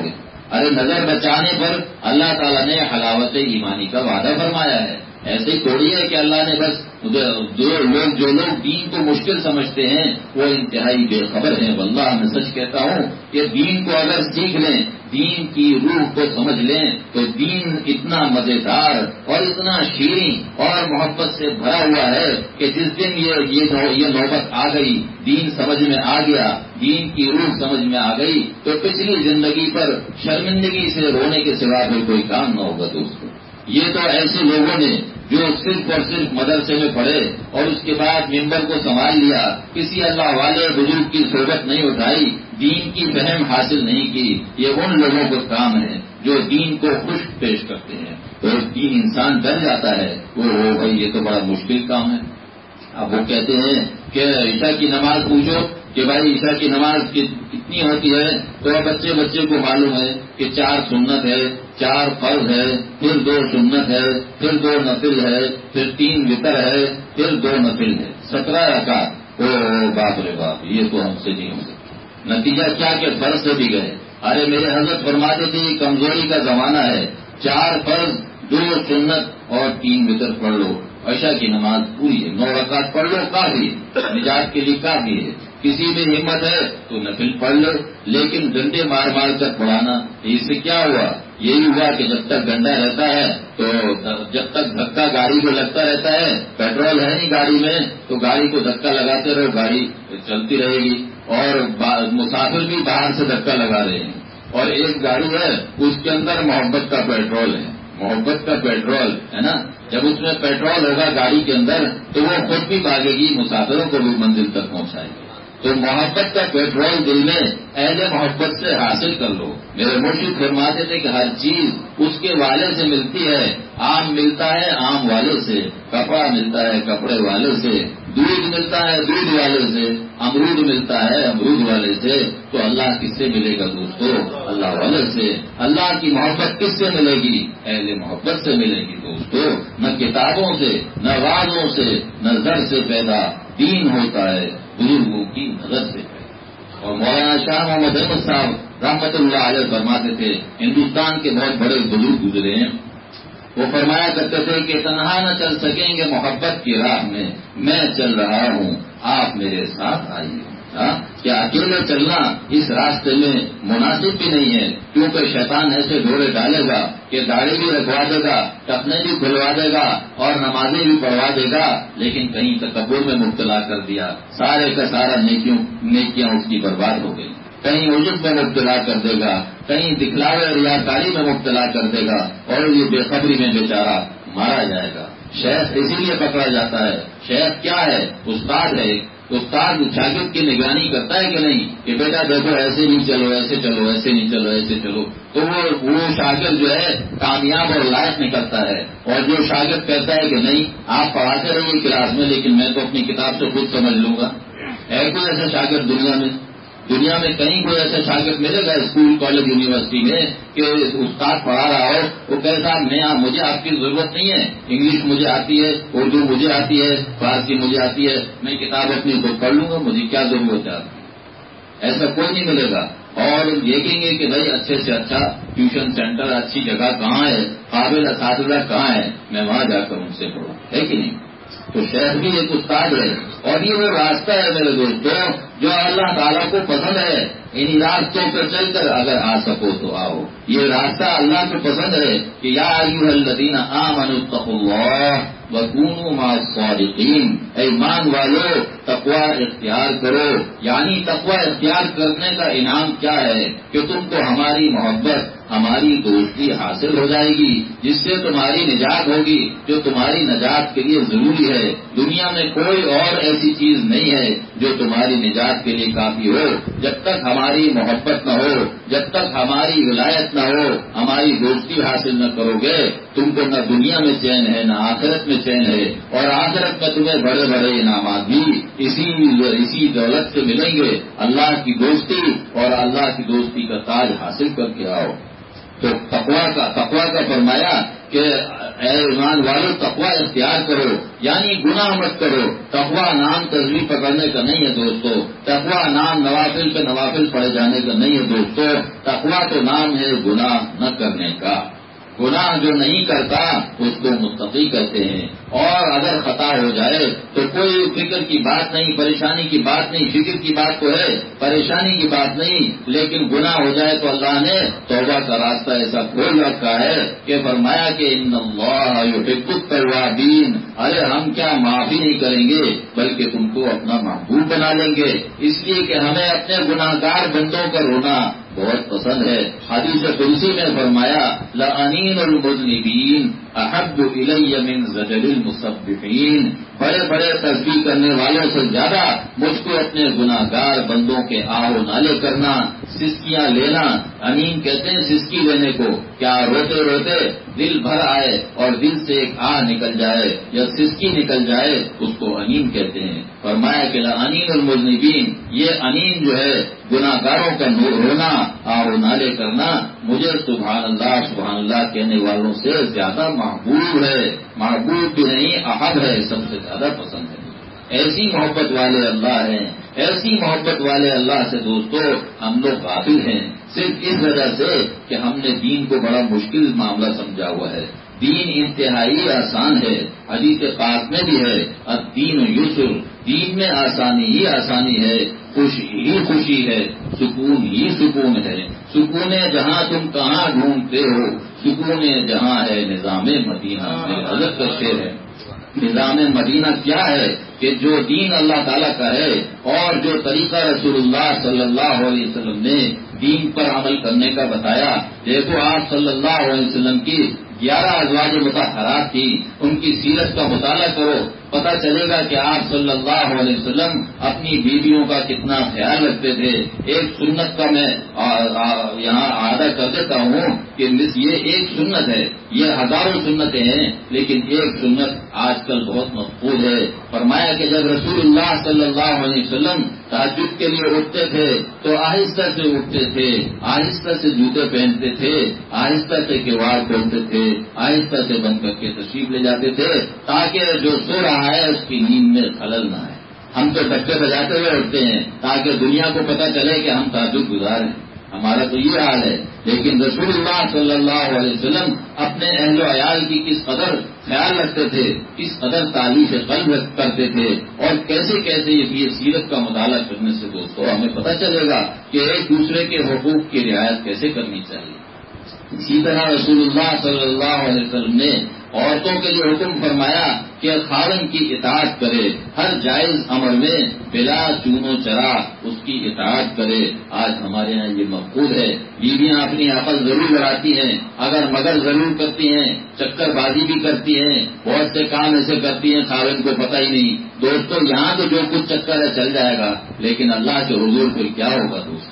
ارے نظر بچانے پر اللہ تعالیٰ نے حلاوت ایمانی کا وعدہ فرمایا ہے. ایسے ہی تھوڑی ہے کہ اللہ نے بس جو لوگ جو لوگ دین کو مشکل سمجھتے ہیں وہ انتہائی بے خبر ہیں. واللہ میں سچ کہتا ہوں کہ دین کو اگر سیکھ لیں, دین کی روح کو سمجھ لیں تو دین اتنا مزیدار اور اتنا شیریں اور محبت سے بھرا ہوا ہے کہ جس دن یہ یہ نوبت آ گئی, دین سمجھ میں آ گیا, دین کی روح سمجھ میں آ گئی, تو پچھلی زندگی پر شرمندگی سے رونے کے سوا بھی کوئی کام نہ ہوگا دوستو. یہ تو ایسے لوگوں نے جو صرف اور صرف مدرسے میں پڑھے اور اس کے بعد ممبر کو سنبھال لیا, کسی اللہ والے بزرگ کی صحبت نہیں اٹھائی, دین کی فہم حاصل نہیں کی, یہ ان لوگوں کا کام ہے جو دین کو خشک پیش کرتے ہیں. تو دین انسان ڈر جاتا ہے, وہ ہو بھائی یہ تو بڑا مشکل کام ہے. اب وہ کہتے ہیں کہ عشاء کی نماز پوچھو کہ بھائی عشاء کی نماز کتنی ہوتی ہے, تو بچے بچے کو معلوم ہے کہ چار سنت ہے, چار فرض ہے, پھر دو سنت ہے, پھر دو نفل ہے, پھر تین وتر ہے, پھر دو نفل ہے, سترہ رکعت. او باپ رے باپ, یہ تو ہم سے نہیں ہو سکتا. نتیجہ کیا کہ فرض سے بھی گئے. ارے میرے حضرت فرماتے تھے یہ کمزوری کا زمانہ ہے, چار فرض, دو سنت اور تین وتر پڑھ لو, عشاء کی نماز پوری ہے, نو رکعت پڑھ لو کافی ہے, نجات کے لیے کافی ہے. کسی میں ہمت ہے تو نفل پڑھ لو, لیکن ڈنڈے مار مار کر پڑھانا, اس سے کیا ہوا؟ یہی ہوا کہ جب تک ڈنڈا رہتا ہے تو جب تک دھکا گاڑی کو لگتا رہتا ہے, پیٹرول ہے نہیں گاڑی میں تو گاڑی کو دھکا لگاتے رہو, گاڑی چلتی رہے گی. اور مسافر بھی باہر سے دھکا لگا رہے ہیں. اور ایک گاڑی ہے اس کے اندر محبت کا پیٹرول ہے, محبت کا پیٹرول ہے نا. جب اس میں پیٹرول ہوگا گاڑی کے اندر تو وہ خود بھی بھاگے گی, مسافروں کو بھی منزل تک پہنچائے گی. تو محبت کا پیٹرول دل میں اہل محبت سے حاصل کر لو. میرے مرشد فرماتے تھے کہ ہر چیز اس کے والے سے ملتی ہے. آم ملتا ہے آم والے سے, کپڑا ملتا ہے کپڑے والے سے, دودھ ملتا ہے دودھ والے سے, امرود ملتا ہے امرود والے سے. تو اللہ کس سے ملے گا دوستو؟ اللہ والے سے. اللہ کی محبت کس سے ملے گی؟ اہل محبت سے ملے گی دوستو. نہ کتابوں سے, نہ وعدوں سے, نہ زر سے پیدا دین ہوتا ہے, بزرگوں کی نظر سے. اور مولانا شاہ محمد احمد صاحب رحمت اللہ علیہ فرماتے تھے, ہندوستان کے بہت بڑے بزرگ گزرے ہیں, وہ فرمایا کرتے تھے کہ تنہا نہ چل سکیں گے محبت کی راہ میں, میں چل رہا ہوں آپ میرے ساتھ آئیے. کیا اکیلے چلنا اس راستے میں مناسب بھی نہیں ہے, کیونکہ شیطان ایسے ڈھورے ڈالے گا کہ داڑھی بھی رکھوا دے گا, ٹخنے بھی کھلوا دے گا اور نمازیں بھی پڑھوا دے گا, لیکن کہیں تکبر میں مبتلا کر دیا, سارے کا سارا نیکیوں نیکیاں اس کی برباد ہو گئی. کہیں عجب میں مبتلا کر دے گا, کہیں دکھلاوے ریاکاری میں مبتلا کر دے گا, اور یہ بے خبری میں بیچارہ مارا جائے گا. شیخ اسی لیے پکڑا جاتا ہے. شیخ کیا ہے؟ استاد ہے. استاد شاگرد کی نگرانی کرتا ہے کہ نہیں کہ بیٹا دیکھو ایسے نہیں چلو, ایسے چلو, ایسے نہیں چلو, ایسے چلو, تو وہ وہ شاگرد جو ہے کامیاب اور لائق نکلتا ہے. اور جو شاگرد کہتا ہے کہ نہیں آپ پڑھاتے رہیے کلاس میں, لیکن میں تو اپنی کتاب سے خود سمجھ لوں گا, ہے کوئی ایسا شاگرد دنیا میں؟ دنیا میں کہیں کوئی ایسا شاگرد ملے گا اسکول کالج یونیورسٹی میں کہ استاد پڑھا رہا ہو وہ کہے صاحب میں مجھے آپ کی ضرورت نہیں ہے, انگلش مجھے آتی ہے, اردو مجھے آتی ہے, فارسی مجھے آتی ہے, میں کتاب اپنی خود پڑھ لوں گا, مجھے کیا ضرورت ہے آپ کی؟ ایسا کوئی نہیں ملے گا. اور دیکھیں گے کہ بھائی اچھے سے اچھا ٹیوشن سینٹر, اچھی جگہ کہاں ہے, قابل اساتذہ کہاں ہے, میں وہاں جا کر ان سے پڑھوں, ہے کہ نہیں؟ تو شیخ بھی ایک استاد ہے. اور یہ وہ راستہ ہے میرے دوستوں جو اللہ تعالیٰ کو پسند ہے. انہی راستوں پر چل کر اگر آ سکو تو آؤ. یہ راستہ اللہ کو پسند ہے کہ یا ایھا الذین آمنوا اتقوا اللہ وکونوا مع الصادقین, اے ایمان والو تقوی اختیار کرو. یعنی تقوی اختیار کرنے کا انعام کیا ہے کہ تم کو ہماری محبت, ہماری دوستی حاصل ہو جائے گی, جس سے تمہاری نجات ہوگی, جو تمہاری نجات کے لیے ضروری ہے. دنیا میں کوئی اور ایسی چیز نہیں ہے جو تمہاری نجات کے لیے کافی ہو. جب تک ہماری محبت نہ ہو, جب تک ہماری ولایت نہ ہو, ہماری دوستی حاصل نہ کرو گے, تم کو نہ دنیا میں چین ہے نہ آخرت میں چین ہے. اور آخرت میں تمہیں بڑے بڑے انعامات بھی اسی اسی دولت سے ملیں گے. اللہ کی دوستی اور اللہ کی دوستی کا تاج حاصل کر کے آؤ. تو تقویٰ کا تقویٰ کا فرمایا کہ اے ایمان والو تقویٰ اختیار کرو، یعنی گناہ مت کرو۔ تقویٰ نام تصویر پکڑنے کا نہیں ہے دوستو، تقویٰ نام نوافل پہ نوافل پڑھے جانے کا نہیں ہے دوستو، تقویٰ تو نام ہے گناہ نہ کرنے کا۔ گناہ جو نہیں کرتا اس کو متقی کہتے ہیں، اور اگر خطا ہو جائے تو کوئی فکر کی بات نہیں، پریشانی کی بات نہیں، فکر کی بات تو ہے، پریشانی کی بات نہیں، لیکن گناہ ہو جائے تو اللہ نے توبہ کا راستہ ایسا کھول رکھا ہے کہ فرمایا کہ ان اللہ یحب التوابین، ارے ہم کیا معافی نہیں کریں گے بلکہ تم کو اپنا محبوب بنا لیں گے، اس لیے کہ ہمیں اپنے گناہ گار بندوں کا رونا بہت پسند ہے۔ حدیث قدسی میں فرمایا لَأَنِينُ الْمُذْنِبِينَ احب الی من زجر المسبحین، بڑے بڑے تسبیح کرنے والوں سے زیادہ مجھ کو اپنے گناہ گار بندوں کے آہ و نالے کرنا، سسکیاں لینا، انین کہتے ہیں سسکی لینے کو، کیا روتے روتے دل بھر آئے اور دل سے ایک آہ نکل جائے یا سسکی نکل جائے اس کو انین کہتے ہیں۔ فرمایا کہ لَأَنِينُ الْمُذْنِبِينَ، یہ انین جو ہے گناہ گاروں کا رونا، آہ و نالے کرنا مجھے سبحان اللہ سبحان اللہ کہنے والوں سے زیادہ محبوب ہے، محبوب بھی نہیں احب ہے، سب سے زیادہ پسند ہے۔ ایسی محبت والے اللہ ہیں، ایسی محبت والے اللہ سے دوستو ہم لوگ غافل ہیں، صرف اس وجہ سے کہ ہم نے دین کو بڑا مشکل معاملہ سمجھا ہوا ہے۔ دین انتہائی آسان ہے، حدیث پاک میں بھی ہے الدین یسر، دین میں آسانی ہی آسانی ہے، خوشی ہی خوشی ہے، سکون ہی سکون ہے، سکون جہاں تم کہاں ڈھونڈتے ہو، سکون جہاں ہے نظام مدینہ میں حضرت کا شعر ہے۔ نظام مدینہ کیا ہے کہ جو دین اللہ تعالیٰ کا ہے اور جو طریقہ رسول اللہ صلی اللہ علیہ وسلم نے دین پر عمل کرنے کا بتایا۔ دیکھو آپ صلی اللہ علیہ وسلم کی گیارہ ازواج مطہرات تھی، ان کی سیرت کا مطالعہ کرو، پتہ چلے گا کہ آپ صلی اللہ علیہ وسلم اپنی بیویوں کا کتنا خیال رکھتے تھے۔ ایک سنت کا میں یہاں اعادہ کر دیتا ہوں کہ یہ ایک سنت ہے، یہ ہزاروں سنتیں ہیں لیکن ایک سنت آج کل بہت مقبول ہے۔ فرمایا کہ جب رسول اللہ صلی اللہ علیہ وسلم تہجد کے لیے اٹھتے تھے تو آہستہ سے اٹھتے تھے، آہستہ سے جوتے پہنتے تھے، آہستہ سے کیوار کھولتے تھے، آہستہ سے بند کر کے تشریف لے جاتے تھے تاکہ جو سو رہا ہے اس کی نیند میں خلل نہ آئے۔ ہم تو ڈبے بجاتے ہوئے اٹھتے ہیں تاکہ دنیا کو پتہ چلے کہ ہم تہجد گزار ہیں، ہمارا تو یہ حال ہے، لیکن رسول اللہ صلی اللہ علیہ وسلم اپنے اہل و عیال کی کس قدر خیال رکھتے تھے، کس قدر تعلیف قلب کرتے تھے، اور کیسے کیسے یہ سیرت کا مطالعہ کرنے سے دوستوں ہمیں پتہ چلے گا کہ ایک دوسرے کے حقوق کی رعایت کیسے کرنی چاہیے۔ اسی طرح رسول اللہ صلی اللہ علیہ وسلم نے عورتوں کے لیے حکم فرمایا کہ خاوند کی اطاعت کرے، ہر جائز امر میں بلا چون و چرا اس کی اطاعت کرے۔ آج ہمارے یہاں یہ مقبول ہے، بیویاں اپنی عقل ضرور لڑاتی ہیں، اگر مگر ضرور کرتی ہیں، چکر بازی بھی کرتی ہیں، بہت سے کام ایسے کرتی ہیں خاوند کو پتہ ہی نہیں۔ دوستوں یہاں تو جو کچھ چکر ہے چل جائے گا، لیکن اللہ کے حضور پھر کیا ہوگا دوست؟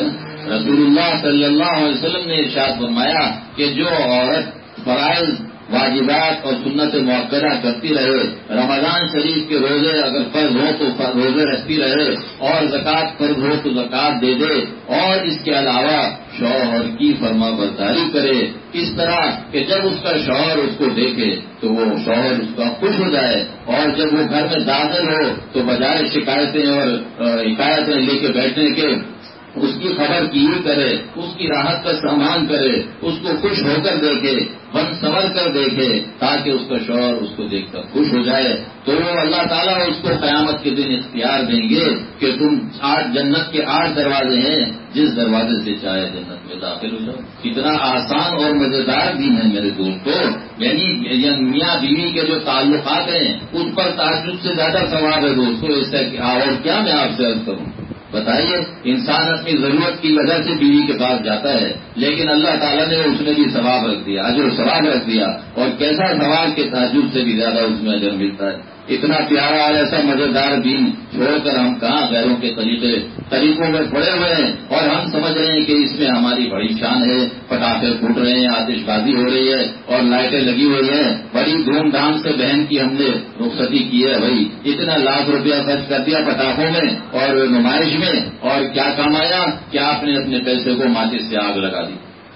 رسول اللہ صلی اللہ علیہ وسلم نے ارشاد فرمایا کہ جو عورت فرائض واجبات اور سنت مؤکدہ کرتی رہے، رمضان شریف کے روزے اگر فرض ہو تو روزے رکھتی رہے، اور زکوٰۃ فرض ہو تو زکوٰۃ دے دے، اور اس کے علاوہ شوہر کی فرما برداری کرے، اس طرح کہ جب اس کا شوہر اس کو دیکھے تو وہ شوہر اس کا خوش ہو جائے، اور جب وہ گھر میں داخل ہو تو بجائے شکایتیں اور حکایتیں لے کے بیٹھنے کے اس کی خبر کی ہی کرے، اس کی راحت کا سامان کرے، اس کو خوش ہو کر دیکھے، بن سنور کر دیکھے، تاکہ اس کا شوہر اس کو دیکھ کر خوش ہو جائے، تو اللہ تعالیٰ اس کو قیامت کے دن اختیار دیں گے کہ تم آٹھ جنت کے آٹھ دروازے ہیں، جس دروازے سے چاہے جنت میں داخل ہو جاؤ۔ کتنا آسان اور مزیدار دین ہے میرے دوستو، یعنی میاں بیوی کے جو تعلقات ہیں اس پر تعجب سے زیادہ ثواب ہے دوستو، اس سے اور کیا میں آپ سے عرض کروں۔ بتائیے، انسان اپنی ضرورت کی وجہ سے بیوی کے پاس جاتا ہے، لیکن اللہ تعالیٰ نے اس میں بھی ثواب رکھ دیا، اجر و ثواب رکھ دیا، اور کیسا ثواب کے تعجب سے بھی زیادہ اس میں اجر ملتا ہے۔ اتنا پیارا اور ایسا مزیدار دین چھوڑ کر ہم کہاں غیروں کے طریقے طریقوں میں پڑے ہوئے ہیں، اور ہم سمجھ رہے ہیں کہ اس میں ہماری بڑی شان ہے، پٹاخے پھوٹ رہے ہیں، آتش بازی ہو رہی ہے اور لائٹیں لگی ہوئی ہیں، بڑی دھوم دھام سے بہن کی ہم نے رخصتی کی ہے، بھائی اتنا لاکھ روپیہ خرچ کر دیا پٹاخوں میں اور نمائش میں، اور کیا کام آیا کہ آپ نے اپنے پیسے کو ماچس سے آگ لگا دی۔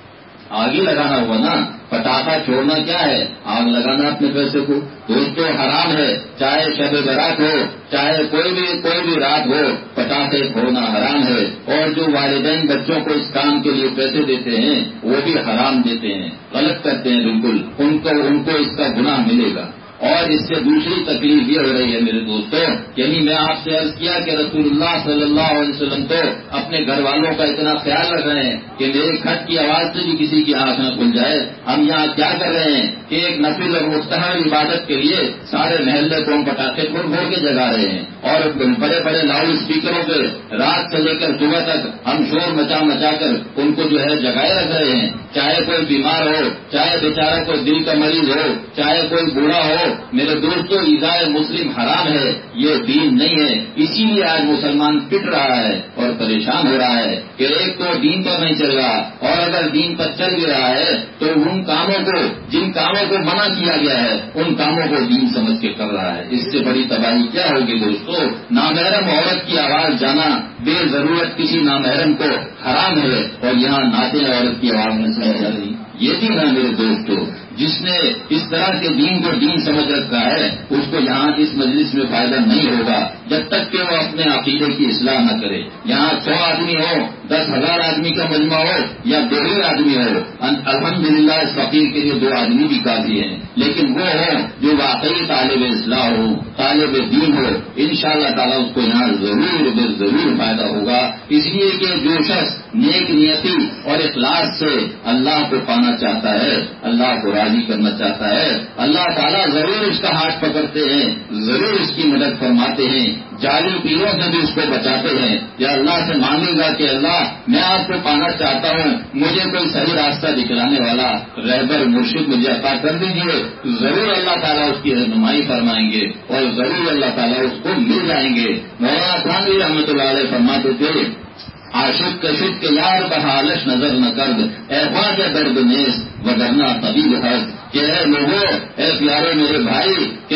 آگ ہی لگانا ہوا نا. پٹاخہ چھوڑنا کیا ہے؟ آگ لگانا اپنے پیسے کو. دوستو حرام ہے، چاہے شب برات ہو، چاہے کوئی بھی کوئی بھی رات ہو، پٹاخے پھوڑنا حرام ہے. اور جو والدین بچوں کو اس کام کے لیے پیسے دیتے ہیں وہ بھی حرام دیتے ہیں، غلط کرتے ہیں بالکل. ان کو ان کو اس کا گناہ ملے گا. اور اس سے دوسری تکلیف یہ ہو رہی ہے میرے دوستوں، یعنی میں آپ سے عرض کیا کہ رسول اللہ صلی اللہ علیہ وسلم تو اپنے گھر والوں کا اتنا خیال رکھ رہے ہیں کہ میرے کھٹ کی آواز سے بھی کسی کی آنکھ نہ کھل جائے. ہم یہاں کیا کر رہے ہیں کہ ایک نفل اور مستحب عبادت کے لیے سارے محلے کو ہم پٹاخے پھوڑ پھوڑ کے جگا رہے ہیں، اور بڑے بڑے لاؤڈ اسپیکروں پہ رات سے لے کر صبح تک ہم شور مچا مچا کر ان کو جو ہے جگائے رکھ رہے ہیں. چاہے کوئی بیمار ہو، چاہے بیچارہ کوئی دل کا مریض ہو، چاہے کوئی بوڑھا ہو، میرے دوستوں ایذائے مسلم حرام ہے، یہ دین نہیں ہے. اسی لیے آج مسلمان پٹ رہا ہے اور پریشان ہو رہا ہے کہ ایک تو دین پر نہیں چل رہا، اور اگر دین پر چل بھی رہا ہے تو ان کاموں کو جن کاموں کو منع کیا گیا ہے ان کاموں کو دین سمجھ کے کر رہا ہے. اس سے بڑی تباہی کیا ہوگی دوستوں؟ نامحرم عورت کی آواز جانا بے ضرورت کسی نامحرم کو حرام ہے، اور یہاں نعتیں عورت کی آواز میں سنی جا رہی. یہ دین ہے میرے دوستوں. جس نے اس طرح کے دین کو دین سمجھ رکھا ہے اس کو یہاں اس مجلس میں فائدہ نہیں ہوگا جب تک کہ وہ اپنے عقیدے کی اصلاح نہ کرے. یہاں سو آدمی ہو، دس ہزار آدمی کا مجمع ہو یا دو ہی آدمی ہو، الحمدللہ اس فقیر کے لیے دو آدمی بھی کافی ہیں، لیکن وہ ہو جو واقعی طالب اصلاح ہو، طالب دین ہو، انشاءاللہ تعالیٰ اس کو یہاں ضرور بے ضرور فائدہ ہوگا. اس لیے کہ جو شخص نیک نیتی اور اخلاص سے اللہ کو پانا چاہتا ہے، اللہ کو راضی کرنا چاہتا ہے، اللہ تعالیٰ ضرور اس کا ہاتھ پکڑتے ہیں، ضرور اس کی مدد فرماتے ہیں. جعلی پیروں سے بھی اس کو بچاتے ہیں. یا اللہ سے مانگے گا کہ اللہ میں آپ کو پانا چاہتا ہوں، مجھے کوئی صحیح راستہ دکھلانے والا رہبر مرشد مجھے عطا کر دیجیے، ضرور اللہ تعالیٰ اس کی رہنمائی فرمائیں گے اور ضرور اللہ تعالیٰ اس کو مل جائیں گے. مولانا خانوی رحمۃ اللہ علیہ فرماتے تھے، عاشق کشد کے یار بحالش نظر نہ کرد، اے خواجہ درد نیز وگرنا طبیب حرد. کہ اے لوگوں، اے پیارے میرے بھائی، کہ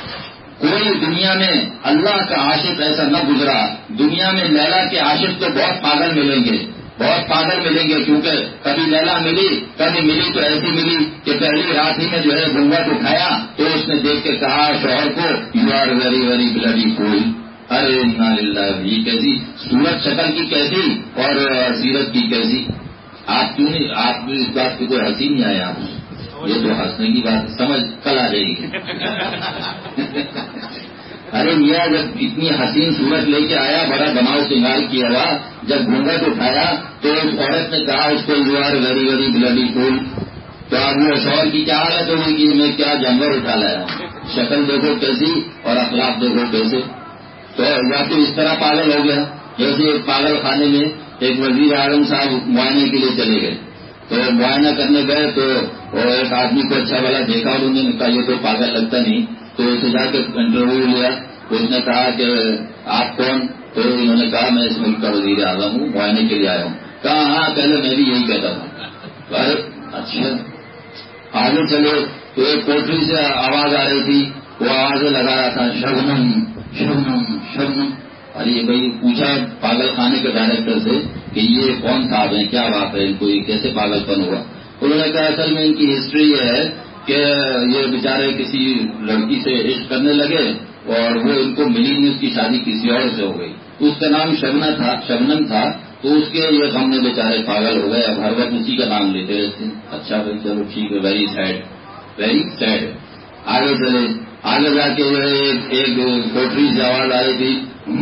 کوئی دنیا میں اللہ کا عاشق ایسا نہ گزرا. دنیا میں لیلا کے عاشق تو بہت پاگل ملیں گے، بہت پاگل ملیں گے، کیونکہ کبھی لیلا ملی، کبھی ملی تو ایسی ملی کہ پہلی رات ہی میں جو ہے گھونگھٹ اٹھایا تو اس نے دیکھ کے کہا شوہر کو، you are very very bloody fool. ارے انا للہ، یہ کیسی صورت شکل کی کیسی اور سیرت کی کیسی. آپ کیوں نہیں، آپ کو اس بات کی کوئی ہنسی نہیں آیا؟ یہ تو ہنسنے کی بات سمجھ کل آ جائے گی. ارے میاں جب اتنی حسین صورت لے کے آیا، بڑا بناؤ سنگار کیا ہوا، جب گھونگھٹ اٹھایا تو اس عورت نے کہا اس کو you are very very bloody fool. تو اب وہ شوہر کی کیا حالت ہوگی کہ میں کیا جانور اٹھا لایا ہوں. شکل دیکھو کیسی اور اخلاق دیکھو کیسے. تو یا تو اس طرح پاگل ہو گیا جیسے ایک پاگل خانے میں ایک وزیر اعظم صاحب معائنے کے لیے چلے گئے. تو معائنہ کرنے گئے تو ایک آدمی کو اچھا والا دیکھا، انہوں نے کہا یہ تو پاگل لگتا نہیں. تو اسے جا کے انٹرویو لیا. اس نے کہا کہ آپ کون؟ تو انہوں نے کہا میں اس ملک کا وزیر اعظم ہوں، معائنے کے لیے آیا ہوں. کہا ہاں پہلے میں بھی یہی کہتا تھا. اچھا آگے چلے تو ایک کوٹری سے آواز آ رہی تھی، وہ آوازیں لگا رہا تھا، شبنم شبنم شبنم. ارے بھائی پوچھا پاگل خانے کے ڈائریکٹر سے کہ یہ کون صاحب ہیں، کیا بات ہے، ان کو یہ کیسے پاگل پن ہوا؟ انہوں نے کہا اصل میں ان کی ہسٹری یہ ہے کہ یہ بیچارے کسی لڑکی سے عشق کرنے لگے اور وہ ان کو ملی نہیں، اس کی شادی کسی اور سے ہو گئی. اس کا نام شبنم تھا شبنم تھا تو اس کے یہ غم میں بیچارے پاگل ہو گئے. اب ہر وقت اسی کا نام لیتے رہتے ہیں. اچھا بھائی چلو ٹھیک ہے، ویری سیڈ ویری سیڈ. آگے چلے، آگے جا کے ایک کوٹری سے آواز آ رہی تھی.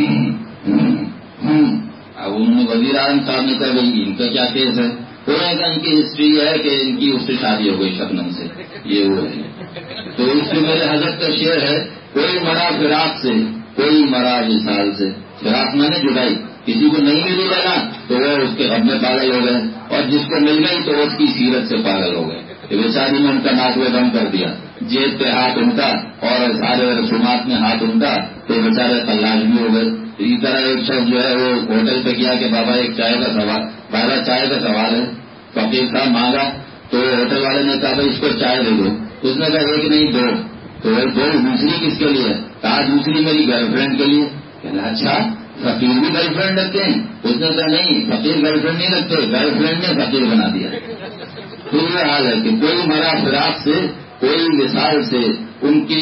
اب انہوں نے وزیر اعظم صاحب نے کہا بھائی ان کا کیا کیس ہے؟ انہوں نے کہا ان کی ہسٹری یہ ہے کہ ان کی اس سے شادی ہو گئی شبنم سے، یہ وہ ہے. تو اس سے میرے حضرت کا شعر ہے، کوئی مرا فراق سے، کوئی مرا وصال سے. فراق میں نے جدائی، کسی کو نہیں ملی ہے نا تو وہ اس کے غم میں پاگل ہو گئے، اور جس کو مل گئی تو اس کی سیرت سے پاگل ہو گئے. بیچاری نے ان کا ناک میں دم کر دیا، جیب پہ ہاتھ ان کا اور سارے رسومات میں ہاتھ ان کا، تو بیچارے تلاش بھی ہو گئے. اسی طرح ایک شخص جو ہے وہ ہوٹل پہ گیا کہ بابا ایک چائے کا سوال، بابا چائے کا سوال ہے. فقیر صاحب مانگا تو ہوٹل والے نے کہا بھائی اس کو چائے دے دو. اس نے کہا ایک نہیں دو. تو دو دوسری کس کے لیے؟ کہا دوسری میری گرل فرینڈ کے لیے. کہنا اچھا فقیر بھی گرل فرینڈ رکھتے ہیں؟ اس نے کہا نہیں فقیر گرل فرینڈ نہیں رکھتے، گرل فرینڈ نے فقیر بنا دیا. تو یہ حال ہے کہ کوئی مرا فراق سے، کوئی مثال سے، ان کی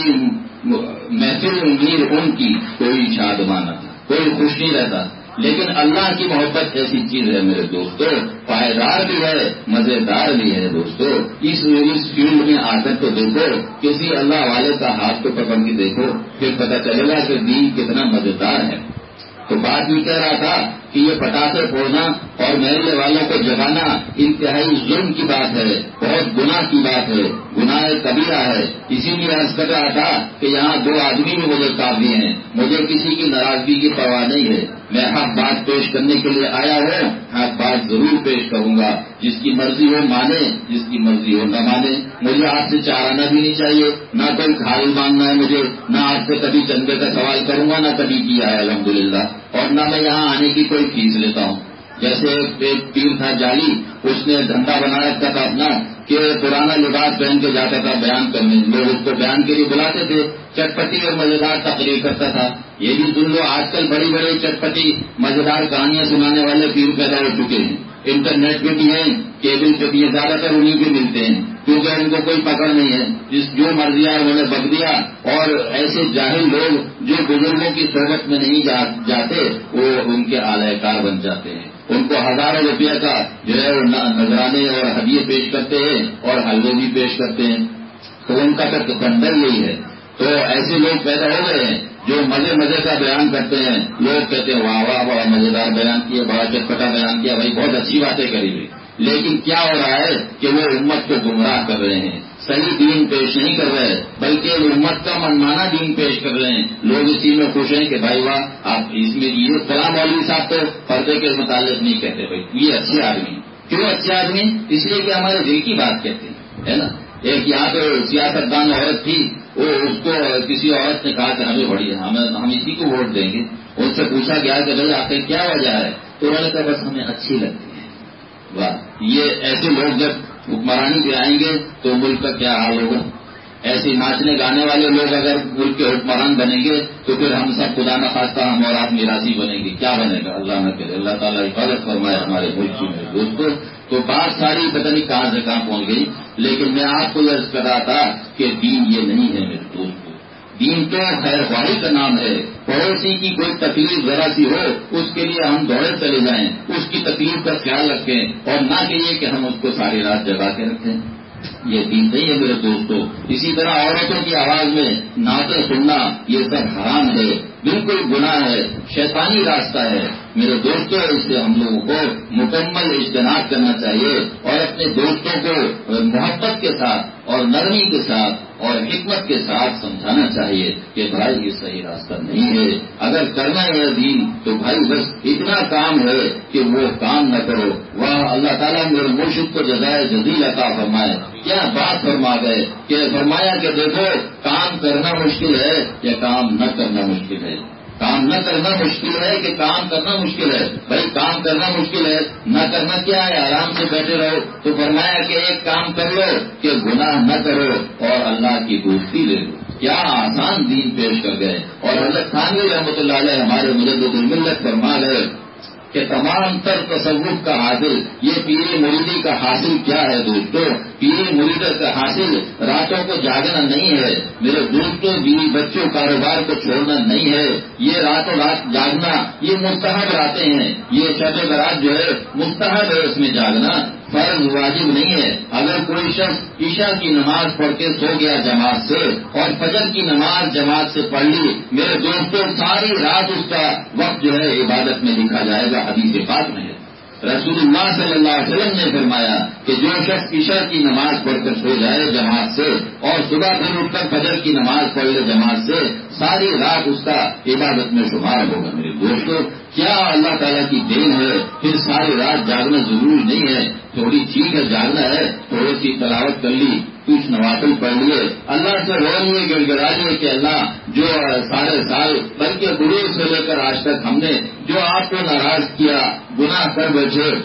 محفل امید ان کی کوئی شادمانہ، کوئی خوش نہیں رہتا. لیکن اللہ کی محبت ایسی چیز ہے میرے دوستو، پائیدار بھی ہے، مزیدار بھی ہے. دوستو اس اس فیلڈ میں آ کر تو دیکھو، کسی اللہ والے کا ہاتھ تو پکڑ کے دیکھو، پھر پتہ چلے گا کہ دین کتنا مزیدار ہے. تو بات بھی کہہ رہا تھا کہ یہ پٹاخے پھوڑنا اور محلے والوں کو جگانا انتہائی ظلم کی بات ہے، بہت گناہ کی بات ہے، گناہ کبیرہ ہے. اسی لیے عرض کر رہا تھا کہ یہاں دو آدمی بھی مجھے کافی ہیں، مجھے کسی کی ناراضگی کی پرواہ نہیں ہے. میں حق بات پیش کرنے کے لیے آیا ہوں، حق بات ضرور پیش کروں گا. جس کی مرضی ہو مانے، جس کی مرضی ہو نہ مانے. مجھے آپ سے چارانا بھی نہیں چاہیے، نہ کوئی کھال مانگنا ہے مجھے، نہ آپ سے کبھی چندے کا سوال کروں گا، نہ کبھی کیا ہے الحمدللہ. اور نہ میں یہاں آنے کی کوئی فیس لیتا ہوں. جیسے ایک پیر تھا جعلی، اس نے دھندا بنا رکھا تھا اپنا کہ پرانا لباس پہن کے جاتا تھا بیان کرنے. لوگ اس کو بیان کے لیے بلاتے تھے، چٹپٹی اور مزیدار تقریر کرتا تھا. یہ بھی سن لو، آج کل بڑی بڑی چٹپٹی مزیدار کہانیاں سنانے والے پیر پیدا ہو چکے ہیں. انٹرنیٹ پہ بھی ہیں، کیبل پہ بھی ہیں، زیادہ تر انہیں کے ملتے ہیں، کیونکہ ان کو کوئی پکڑ نہیں ہے. جس جو مرضی آئے انہوں نے بک دیا. اور ایسے جاہل لوگ جو بزرگوں کی صحبت میں نہیں جا, جاتے وہ ان کے اعلی کار بن جاتے ہیں. ان کو ہزاروں روپیہ کا جو ہے نذرانے اور ہدیے پیش کرتے ہیں اور حلوے بھی پیش کرتے ہیں. تو ان کا تو بندر یہی ہے. تو ایسے لوگ پیدا ہو گئے ہیں جو مزے مزے کا بیان کرتے ہیں. لوگ کہتے ہیں واہ واہ بڑا مزیدار بیان کیا، بڑا چٹپٹا بیان کیا، بھائی بہت اچھی باتیں کری ہوئی. لیکن کیا ہو رہا ہے کہ وہ امت کو گمراہ کر رہے ہیں، صحیح دین پیش نہیں کر رہے، بلکہ امت کا منمانا دین پیش کر رہے ہیں. لوگ اسی میں خوش ہیں کہ بھائی واہ آپ اس میں یہ کلام مولوی صاحب تو پردے کے متعلق نہیں کہتے. بھائی یہ اچھے آدمی، کیوں اچھے آدمی؟ اس لیے کہ ہمارے دل کی بات کہتے ہیں، ہے نا. ایک یہاں پہ سیاستدان عورت تھی، وہ اس کو کسی عورت نے کہا کہ ہمیں بڑی ہمیں ہم اسی کو ووٹ دیں گے. ان سے پوچھا گیا کہ بھائی آپ کی کیا وجہ ہے؟ تو انہوں نے کہا بس ہمیں اچھی لگتی ہے. واہ، یہ ایسے لوگ جب حکمرانی پہ آئیں گے تو ملک کا کیا حال ہوگا. ایسے ناچنے گانے والے لوگ اگر ملک کے حکمران بنیں گے تو پھر ہم سب خدا نہ خواستہ ہم اور آپ میراثی بنیں گے. کیا بنے گا؟ اللہ نہ کرے. اللہ تعالیٰ حفاظت فرمائے ہمارے ملک کی. میرے دوستوں تو بات ساری پتہ نہیں کہاں سے کہاں پہنچ گئی. لیکن میں آپ کو عرض کر رہا تھا کہ دین یہ نہیں ہے میرے دوست. دین تو خیر خواہی کا نام ہے. پڑوسی کی کوئی تکلیف ذرا سی ہو اس کے لیے ہم دوڑے چلے جائیں، اس کی تکلیف کا خیال رکھیں، اور نہ کہ یہ کہ ہم اس کو ساری رات جگا کے رکھیں. یہ دین نہیں ہے میرے دوستوں. اسی طرح عورتوں کی آواز میں نعتیں سننا یہ سب حرام ہے، بالکل گناہ ہے، شیطانی راستہ ہے میرے دوستوں. اس سے ہم لوگوں کو مکمل اجتناب کرنا چاہیے اور اپنے دوستوں کو محبت کے ساتھ اور نرمی کے ساتھ اور حکمت کے ساتھ سمجھانا چاہیے کہ بھائی یہ صحیح راستہ نہیں ہے. اگر کرنا ہے دین تو بھائی بس اتنا کام ہے کہ وہ کام نہ کرو. واہ اللہ تعالیٰ میرے مرشد کو جزائے جزیل عطا فرمائے. کیا بات فرما گئے کہ فرمایا کہ دیکھو کام کرنا مشکل ہے یا کام نہ کرنا مشکل ہے. کام نہ کرنا مشکل ہے کہ کام کرنا مشکل ہے. بھائی کام کرنا مشکل ہے، نہ کرنا کیا ہے؟ آرام سے بیٹھے رہو. تو فرمایا کہ ایک کام کر لو کہ گناہ نہ کرو اور اللہ کی دوستی لے لو. کیا آسان دین پیش کر گئے. اور حضرت تھانوی رحمۃ اللہ علیہ ہمارے مجدد الملت فرما گئے کہ تمام تر تصوف کا حاصل یہ پیر مریدی کا حاصل کیا ہے دوستو؟ پیر مریدت کا حاصل راتوں کو جاگنا نہیں ہے میرے دوستوں، بیوی بچوں کاروبار کو چھوڑنا نہیں ہے. یہ راتوں رات جاگنا یہ مستحب راتیں ہیں. یہ شب برات جو ہے مستحب ہے، اس میں جاگنا فرض واجب نہیں ہے. اگر کوئی شخص عشاء کی نماز پڑھ کے سو گیا جماعت سے اور فجر کی نماز جماعت سے پڑھ لی میرے دوستوں، ساری رات اس کا وقت جو ہے عبادت میں لکھا جائے گا. حدیث پاک میں ہے رسول اللہ صلی اللہ علیہ وسلم نے فرمایا کہ جو شخص عشاء کی نماز پڑھ کر سو جائے جماعت سے اور صبح پھر اٹھ کر فجر کی نماز پڑھ لے جماعت سے، ساری رات اس کا عبادت میں شمار ہوگا. میرے دوستوں کیا اللہ تعالیٰ کی دین ہے. پھر ساری رات جاگنا ضروری نہیں ہے. تھوڑی ٹھیک ہے جاگنا ہے، تھوڑی سی تلاوت کر لی، کچھ نوافل پڑھ لیے، اللہ سے رو لیے گڑ گڑا لیے کہ اللہ جو سارے سال بلکہ بروز سے لے کر آج تک ہم نے جو آپ کو ناراض کیا، گناہ کر بیٹھے،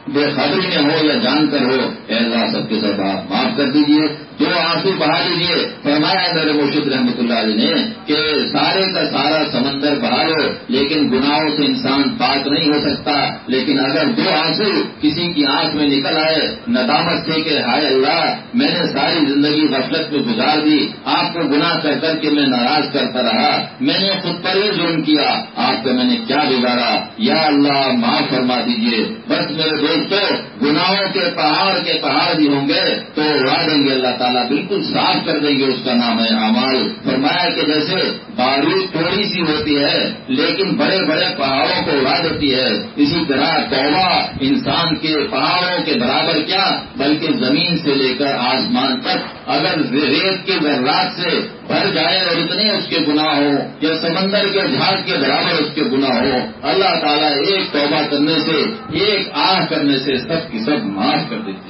بے خبری میں ہو یا جان کر ہو، اے اللہ سب کے سب آپ معاف کر دیجیے، دو آنسو بہا لیجیے۔ فرمایا میرے مرشد رحمۃ اللہ علیہ نے کہ سارے کا سارا سمندر بہا لو لیکن گناہوں سے انسان پاک نہیں ہو سکتا، لیکن اگر دو آنسو کسی کی آنکھ میں نکل آئے ندامت سے کہ ہائے اللہ میں نے ساری زندگی غفلت میں گزار دی، آپ کو گناہ کر کر کے میں ناراض کرتا رہا، میں نے خود پر ہی ظلم کیا، آپ کا میں نے کیا بگاڑا، یا اللہ معاف فرما دیجیے۔ بس میرے دوستو گناہوں کے پہاڑ کے پہاڑ بھی ہوں گے تو اڑا دیں گے اللہ تعالیٰ، بالکل صاف کر دیں گے، اس کا نام ہے اعمال۔ فرمایا کہ جیسے بارش تھوڑی سی ہوتی ہے لیکن بڑے بڑے پہاڑوں کو اڑا دیتی ہے، اسی طرح توبہ انسان کے پہاڑوں کے برابر کیا بلکہ زمین سے لے کر آسمان تک اگر ریت کے ذرات سے بھر جائے اور اتنے اس کے گناہ ہو یا سمندر کے جھاگ کے برابر اس کے گناہ ہو، اللہ تعالیٰ ایک توبہ کرنے سے ایک آہ کرنے سے سب کی سب معاف کر دیتی ہے۔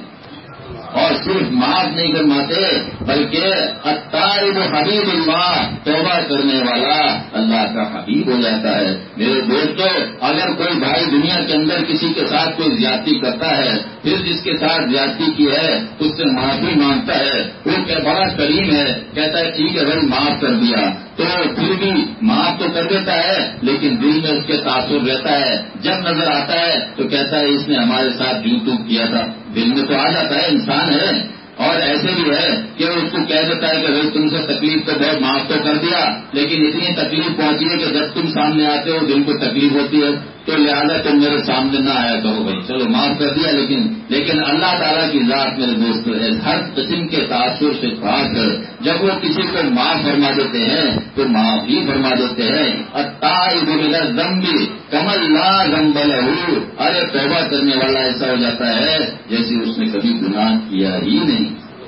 اور صرف معاف نہیں فرماتے بلکہ التائب حبیب اللہ، توبہ کرنے والا اللہ کا حبیب ہو جاتا ہے۔ میرے دوستو اگر کوئی بھائی دنیا کے اندر کسی کے ساتھ کوئی زیادتی کرتا ہے پھر جس کے ساتھ زیادتی کی ہے اس سے معافی مانگتا ہے، وہ کیا بڑا کریم ہے، کہتا ہے ٹھیک ہے بھائی معاف کر دیا، تو پھر بھی معاف تو کر دیتا ہے لیکن دل میں اس کے تاثر رہتا ہے، جب نظر آتا ہے تو کہتا ہے اس نے ہمارے ساتھ یوں تو کیا تھا، دل میں تو آ جاتا ہے، انسان ہے۔ اور ایسے بھی ہے کہ وہ اس کو کہہ دیتا ہے کہ بھائی تم سے تکلیف تو بہت معاف تو کر دیا لیکن اتنی تکلیف پہنچی ہے کہ جب تم سامنے آتے ہو دل کو تکلیف ہوتی ہے تو لہٰذا تم میرے سامنے نہ آیا کرو بھائی، چلو معاف کر دیا، لیکن لیکن اللہ تعالیٰ کی ذات میرے دوست ہے ہر قسم کے تاثر سے پاک ہے، جب وہ کسی کو معاف فرما دیتے ہیں تو معاف ہی فرما دیتے ہیں۔ التائب من الذنب کمن لا ذنب لہ، ارے توبہ کرنے والا ایسا ہو جاتا ہے جیسے اس نے کبھی گناہ کیا ہی نہیں،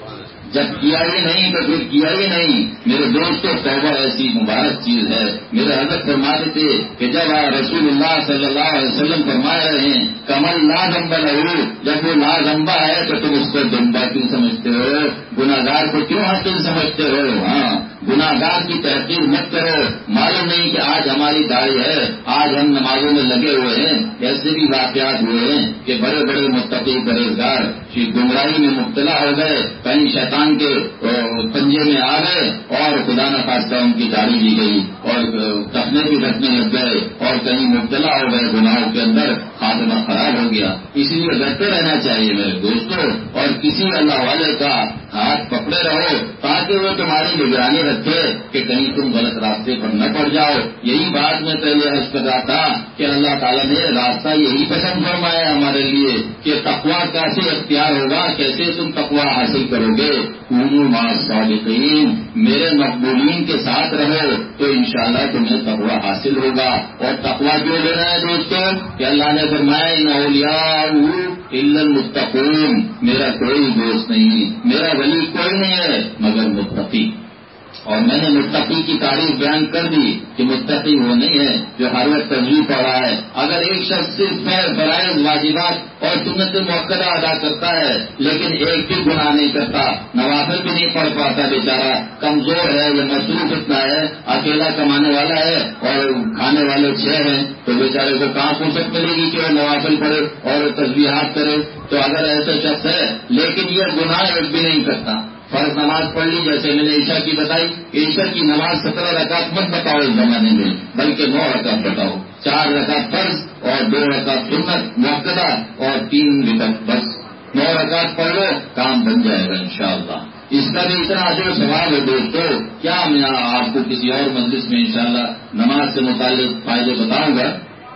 جب کیا ہی نہیں تو پھر کیا ہی نہیں۔ میرے دوستوں توبہ ایسی مبارک چیز ہے، میرے حضرت فرماتے تھے کہ جب رسول اللہ صلی اللہ علیہ وسلم فرما رہے ہیں کمل لا ذنب لہ، جب وہ لا ذنبہ ہے تو تم اس کو ذنبہ کیوں سمجھتے ہو، گناہگار کو کیوں حاصل سمجھتے ہو؟ ہاں گناہگار کی تحقیر مت کرو، معلوم نہیں کہ آج ہماری داڑھی ہے، آج ہم نمازوں میں لگے ہوئے ہیں، ایسے بھی واقعات ہوئے ہیں کہ بڑے بڑے متقی پرہیزگار گمراہی میں مبتلا ہو گئے، کہیں شیطان کے پنجے میں آ گئے اور خدا نہ خواستہ ان کی داڑھی لی گئی اور ٹپنے بھی رکھنے لگ گئے اور کہیں مبتلا ہو گئے گناہوں کے اندر، خاتمہ خراب ہو گیا۔ اسی لیے ڈرتے رہنا چاہیے میرے دوستوں، اور کسی اللہ والے کا ہاتھ پکڑے رہو تاکہ وہ تمہاری نگرانی رکھے کہ کہیں تم غلط راستے پر نہ پڑ جاؤ۔ یہی بات میں پہلے عرض کر رہا تھا کہ اللہ تعالیٰ نے راستہ یہی پسند فرمایا ہمارے لیے کہ تقویٰ کیسے اختیار ہوگا، کیسے تم تقویٰ حاصل کرو گے۔ کونوا مع الصادقین، میرے مقبولین کے ساتھ رہو تو انشاءاللہ تمہیں تقویٰ حاصل ہوگا۔ اور تقویٰ کیوں لینا ہے دوستوں کہ اللہ نے فرمایا ان اولیاء الا المتقون، میرا کوئی دوست نہیں، میرا ولی کوئی نہیں ہے مگر متقی۔ اور میں نے متقی کی تعریف بیان کر دی کہ متقی وہ نہیں ہے جو ہر وقت تسبیح پڑھ رہا ہے۔ اگر ایک شخص صرف فرائض واجبات اور سنت مؤکدہ ادا کرتا ہے لیکن ایک بھی گناہ نہیں کرتا، نوافل بھی نہیں پڑھ پاتا، بیچارہ کمزور ہے یا مصروف اتنا ہے، اکیلا کمانے والا ہے اور کھانے والے چھ ہیں، تو بیچارے کو کہاں فرصت ملے گی کہ وہ نوافل پڑھے اور تسبیحات کرے؟ تو اگر ایسا شخص ہے لیکن یہ گناہ ایک بھی نہیں کرتا، فرض نماز پڑھ لی جیسے میں نے عشاء کی بتائی، عشاء کی نماز سترہ رکعت مت بتاؤ اس زمانے میں بلکہ نو رکعت بتاؤ، چار رکعت فرض اور دو رکعت سنت مؤکدہ اور تین رکعت بس، نو رکعت پڑھ لو کام بن جائے گا انشاءاللہ۔ اس کا بھی اتنا اجر و ثواب ہے دوستو، کیا میں آپ کو کسی اور مجلس میں انشاءاللہ نماز سے متعلق فائدے بتاؤں گا۔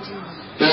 تو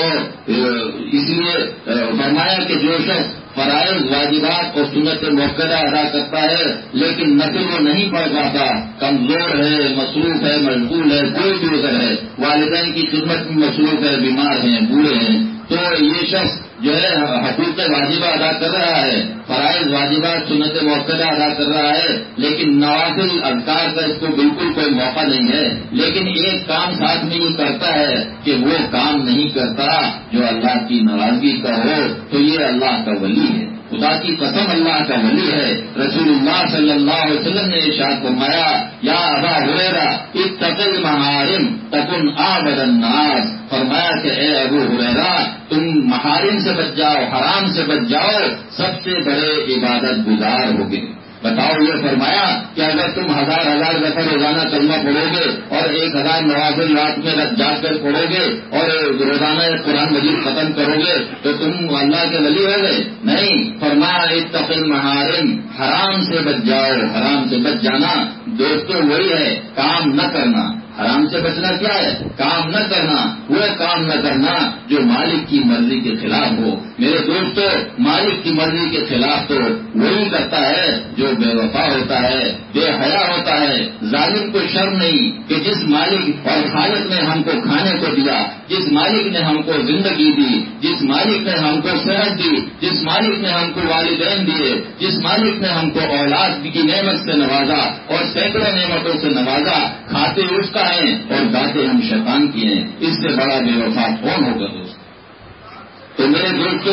اس لیے فرمایا کہ جو شخص فرائض واجبات اور سنت مؤکدہ ادا کرتا ہے لیکن نفل وہ نہیں پڑھ پاتا، کمزور ہے، مصروف ہے، مشغول ہے، کوئی بھی عذر ہے، والدین کی خدمت میں مصروف ہے، بیمار ہیں، بوڑھے ہیں، تو یہ شخص جو ہے حقوق واجبہ ادا کر رہا ہے، فرائض واجبات سنت مؤکدہ ادا کر رہا ہے لیکن نوافل اذکار کا اس کو بالکل کوئی موقع نہیں ہے، لیکن ایک کام ساتھ میں یہ کرتا ہے کہ وہ کام نہیں کرتا جو اللہ کی ناراضگی کا ہو، تو یہ اللہ کا ولی ہے۔ خدا کی قسم اللہ کا ولی ہے. رسول اللہ صلی اللہ علیہ وسلم نے ارشاد فرمایا یا ابا ہریرہ اتق المحارم تکن اعبد الناس. فرمایا کہ اے ابو ہریرہ تم محارم سے بچ جاؤ، حرام سے بچ جاؤ، سب سے بڑے عبادت گزار ہوگے. بتاؤ یہ فرمایا کہ اگر تم ہزار ہزار دفعہ روزانہ کلمہ پڑھو گے اور ایک ہزار نوافل رات میں جا کر پڑھو گے اور روزانہ قرآن مجید ختم کرو گے تو تم اللہ کے ولی ہو گئے؟ نہیں. فرمایا اتق المحارم، حرام سے بچ جاؤ. حرام سے بچ جانا دوستوں وہی ہے کام نہ کرنا. حرام سے بچنا کیا ہے؟ کام نہ کرنا. وہ کام نہ کرنا جو مالک کی مرضی کے خلاف ہو. میرے دوستو مالک کی مرضی کے خلاف تو وہی کرتا ہے جو بے وفا ہوتا ہے، بے حیا ہوتا ہے. ظالم کو شرم نہیں کہ جس مالک اور خالق نے ہم کو کھانے کو دیا، جس مالک نے ہم کو زندگی دی، جس مالک نے ہم کو صحت دی، جس مالک نے ہم کو والدین دیے، جس مالک نے ہم کو اولاد کی نعمت سے نوازا اور سینکڑوں نعمتوں سے نوازا، کھاتے اس کا ہیں اور گاتے ہم شیطان کی ہیں. اس سے بڑا بے وفا کون ہوگا دوست؟ تو میرے دوستو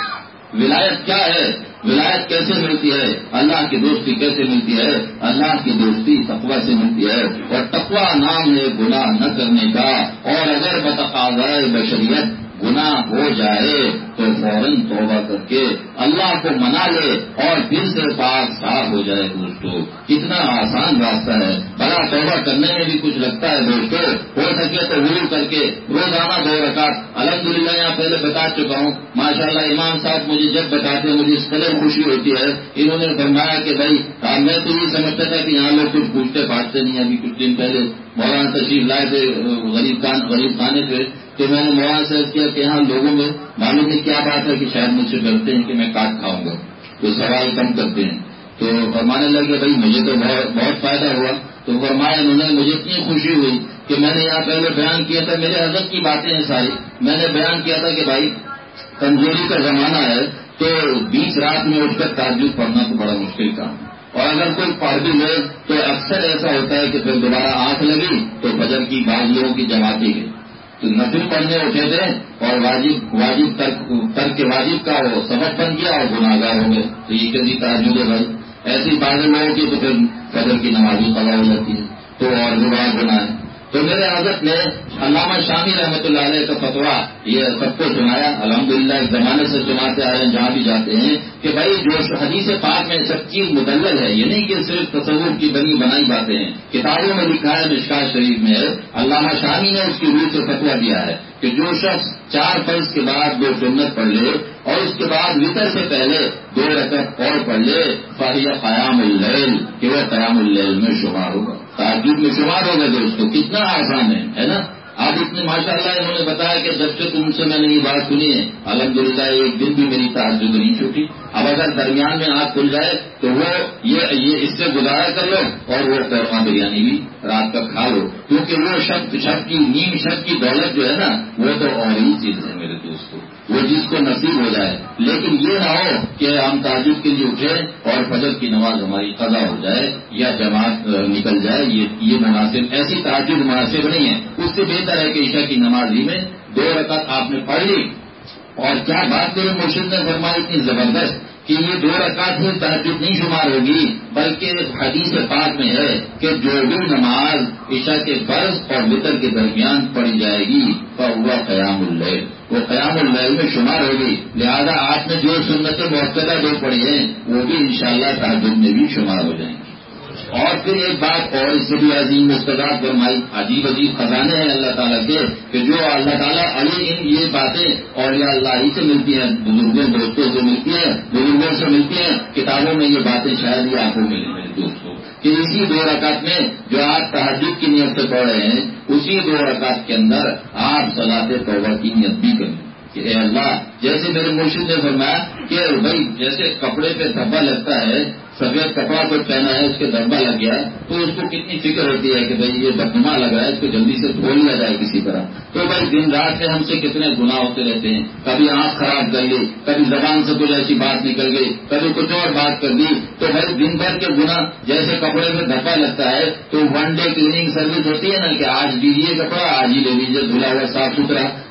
ولایت کیا ہے؟ ولایت کیسے ملتی ہے؟ اللہ کی دوستی کیسے ملتی ہے؟ اللہ کی دوستی تقوی سے ملتی ہے. اور تقوی نام ہے گناہ نہ کرنے کا. اور اگر بتقاضائے بشریت گناہ ہو جائے تو فوراً توبہ کر کے اللہ کو منا لے اور پھر سے پاک صاف ہو جائے. دوستو کتنا آسان راستہ ہے. بڑا توبہ کرنے میں بھی کچھ لگتا ہے دوستو. ہو سکے تو وضو کر کے روزانہ دو رکعت. الحمدللہ یہاں پہلے بتا چکا ہوں ماشاءاللہ امام صاحب مجھے جب بتاتے ہیں مجھے اس قدر خوشی ہوتی ہے. انہوں نے فرمایا کہ بھائی میں تو یہ سمجھتا تھا کہ یہاں لوگ کچھ پوچھتے پاٹتے نہیں. ابھی کچھ دن پہلے مولانا تشریف لائے تھے غریب خان غریب خانے پہ تو میں نے مولانا سے کیا کہ یہاں لوگوں میں معلوم نہیں کیا بات ہے کہ شاید مجھ سے ڈرتے ہیں کہ میں کاٹ کھاؤں گا تو سوال کم کرتے ہیں. تو فرمانے لگے بھائی مجھے تو بہت فائدہ ہوا. تو فرمایا انہوں نے مجھے اتنی خوشی ہوئی کہ میں نے یہاں پہلے بیان کیا تھا میرے حضرت کی باتیں ہیں ساری. میں نے بیان کیا تھا کہ بھائی کمزوری کا زمانہ ہے تو بیچ رات میں اٹھ کر تہجد پڑھنا تو بڑا مشکل کام ہے. اور اگر کوئی پڑھ بھی لے تو اکثر ایسا ہوتا ہے کہ پھر دوبارہ آنکھ لگی تو فجر کی بعض لوگوں کی جماعتیں گئی تو نفل پڑھنے اٹھے تھے اور واجب واجب ترک کے واجب کا وہ سبب بن گیا اور گناہگار ہو گئے. تو یہ کبھی تہجد ہے بھائی. ایسی باتیں لوگوں کی تو پھر فجر کی نماز بھی قضا ہو جاتی ہے تو اور بھی بڑا گناہ ہے. تو میرے حضرت نے علامہ شامی رحمۃ اللہ علیہ کا فتویٰ یہ سب کو سنایا. الحمدللہ اس زمانے سے سناتے آئے ہیں جہاں بھی جاتے ہیں کہ بھائی جو حدیث پاک میں سب چیز مدلل ہے. یہ نہیں کہ صرف تصور کی بنی بنائی باتیں ہیں. کتابوں میں لکھا ہے مشکات شریف میں علامہ شامی نے اس کی روح سے فتویٰ دیا ہے کہ جو شخص چار فرض کے بعد دو سنت پڑھ لے اور اس کے بعد وطر سے پہلے دو رکعت اور پڑھ لے فہی قیام اللیل کہ وہ قیام اللیل میں شمار ہوگا، تہجد میں شمار ہوگا. دوستو کتنا آسان ہے ہے نا. آج اتنے ماشاءاللہ انہوں نے بتایا کہ جب سے تم سے میں نے یہ بات سنی ہے الحمدللہ ایک دن بھی میری تہجد نہیں چھوٹی. اب اگر درمیان میں آنکھ کھل جائے تو وہ یہ یہ اس سے گزارا کر لو اور وہ قورمہ بریانی بھی رات کا کھا لو کیونکہ وہ شب شب کی نیم شب کی دولت جو ہے نا وہ تو اور ہی چیز ہے میرے دوستو، وہ جس کو نصیب ہو جائے. لیکن یہ نہ ہو کہ ہم تہجد کے لیے اٹھیں اور فجر کی نماز ہماری قضا ہو جائے یا جماعت نکل جائے. یہ یہ مناسب ایسی تہجد مناسب نہیں ہے. اس سے بہتر ہے کہ عشاء کی نماز ہی میں دو رکعت آپ نے پڑھ لی. اور کیا بات میرے مرشد نے فرمائی اتنی زبردست کہ یہ دو رکعت میں تہجد نہیں شمار ہوگی بلکہ حدیث پاک میں ہے کہ جو بھی نماز عشاء کے فرض اور وتر کے درمیان پڑھی جائے گی فہو قیام اللیل وہ قیام اللیل میں شمار ہوگی. لہذا آپ نے جو سنت مؤکدہ دو پڑھی ہیں وہ بھی انشاءاللہ تہجد میں بھی شمار ہو جائیں گی. اور پھر ایک بات اور اس سے بھی عظیم مستداد فرمائی. عجیب عجیب خزانے ہیں اللہ تعالیٰ کے کہ جو اللہ تعالیٰ علی ان یہ باتیں اولیاء اللہ ہی سے ملتی ہیں، بزرگوں دوستوں سے ملتی ہیں، بزرگوں سے ملتی ہیں. کتابوں میں یہ باتیں شاید یہ آپ کو ملی میرے دوستوں کہ اسی دو رکعت میں جو آپ تہجد کی نیت سے پڑھ رہے ہیں اسی دو رکعت کے اندر آپ صلاۃ توبہ کی نیت بھی کریں کہ اے اللہ جیسے میرے مرشد نے فرمایا کہ بھائی جیسے کپڑے پہ دھبا لگتا ہے، سفید کپڑا کوئی پہنا ہے اس کے دھبا لگ گیا تو اس کو کتنی فکر ہوتی ہے کہ بھائی یہ بدنما لگا ہے اس کو جلدی سے دھو لیا جائے کسی طرح. تو بھائی دن رات میں ہم سے کتنے گناہ ہوتے رہتے ہیں. کبھی آنکھ خراب کر لی، کبھی زبان سے کچھ ایسی بات نکل گئی، کبھی کچھ اور بات کر دی. تو بھائی دن بھر کے گناہ جیسے کپڑے میں دھبا لگتا ہے تو ون ڈے کلیننگ سروس ہوتی ہے نا کہ آج دیجیے کپڑا آج ہی لے لیجیے دھلا ہوا صاف ستھرا.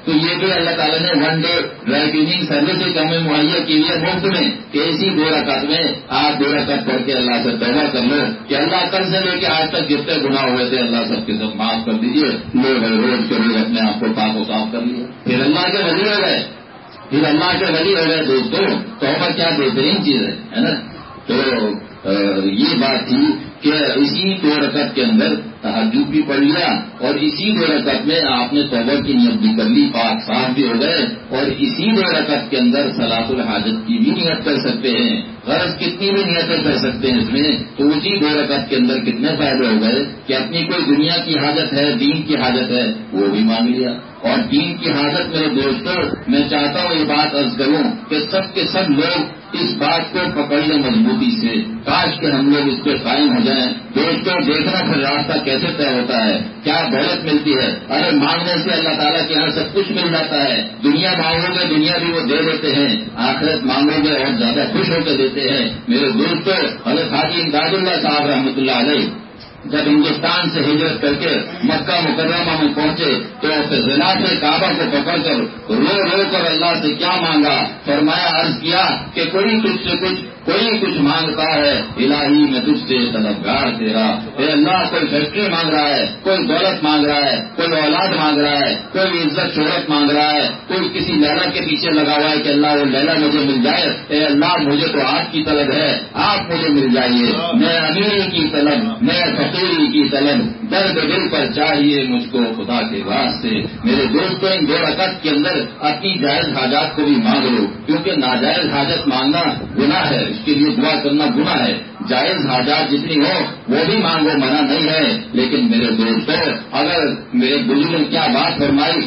تو یہ بھی اللہ تعالیٰ نے one day dry cleaning service ہمیں مہیا کی ہے مفت میں کہ اسی دو رکعت میں آپ دو رکعت پڑھ کے اللہ سے توبہ کر لو کہ اللہ کل سے لے کے آج تک جتنے گناہ ہوئے تھے اللہ سب کے سب معاف کر دیجیے. لوگ روز کے روز اپنے آپ کو پاک و صاف کر لیے, پھر اللہ کے ولی ہو گئے. پھر اللہ کے ولی ہو گئے دوستوں. توبہ کیا بہترین چیز ہے نا. تو یہ بات تھی کہ اسی دو رکعت کے اندر تہجد بھی پڑھ لیا اور اسی دو رکعت میں آپ نے توبہ کی نیت بھی کر لی, پاک صاف بھی ہو گئے, اور اسی دو رکعت کے اندر صلاۃ الحاجت کی بھی نیت کر سکتے ہیں. غرض کتنی بھی نیتیں کر سکتے ہیں اس میں, تو اسی دو رکعت کے اندر کتنے فائدے ہو گئے کہ اپنی کوئی دنیا کی حاجت ہے, دین کی حاجت ہے, وہ بھی مانگ لیا. اور دین کی حاجت میرے دوستوں میں چاہتا ہوں یہ بات عرض کروں کہ سب کے سب لوگ اس بات کو پکڑ لیں مضبوطی سے. کاش کہ ہم لوگ اس پہ قائم ہو جائیں. دوستوں دیکھنا پھر راستہ کیسے طے ہوتا ہے, کیا دولت ملتی ہے. ارے مانگنے سے اللہ تعالیٰ کے یہاں سب کچھ مل جاتا ہے. دنیا مانگو گے دنیا بھی وہ دے دیتے ہیں, آخرت مانگو گے اور زیادہ خوش ہو کے دیتے ہیں. میرے دوستوں حضرت حاجی امداد اللہ صاحب رحمۃ اللہ علیہ جب ہندوستان سے ہجرت کر کے مکہ مکرمہ میں پہنچے تو ضلع سے کعبہ کو پکڑ کر رو رو کر اللہ سے کیا مانگا. فرمایا عرض کیا کہ کوئی تجھ سے کچھ کوئی کچھ مانگتا ہے, الہی میں تجھ سے طلبگار تیرا. اے اللہ کوئی فیکٹری مانگ رہا ہے, کوئی دولت مانگ رہا ہے, کوئی اولاد مانگ رہا ہے, کوئی عزت شہرت مانگ رہا ہے, کوئی کسی لیلا کے پیچھے لگا ہوا ہے کہ اللہ وہ لیلا مجھے مل جائے. اے اللہ مجھے تو آپ کی طلب ہے, آپ مجھے مل جائیے. میں امیری کی طلب, میں فقیری کی طلب, درد دل پر چاہیے مجھ کو خدا کے واسطے. میرے دوستوں ان دو رکعت کے اندر اپنی جائز حاجات کو بھی مانگ لو, کیونکہ ناجائز حاجت مانگنا گناہ ہے, اس کے لیے دعا کرنا گناہ ہے. جائز حاجات جتنی ہو وہ بھی مانگو, منع نہیں ہے. لیکن میرے دوستوں اگر میرے بزرگ نے کیا بات فرمائی,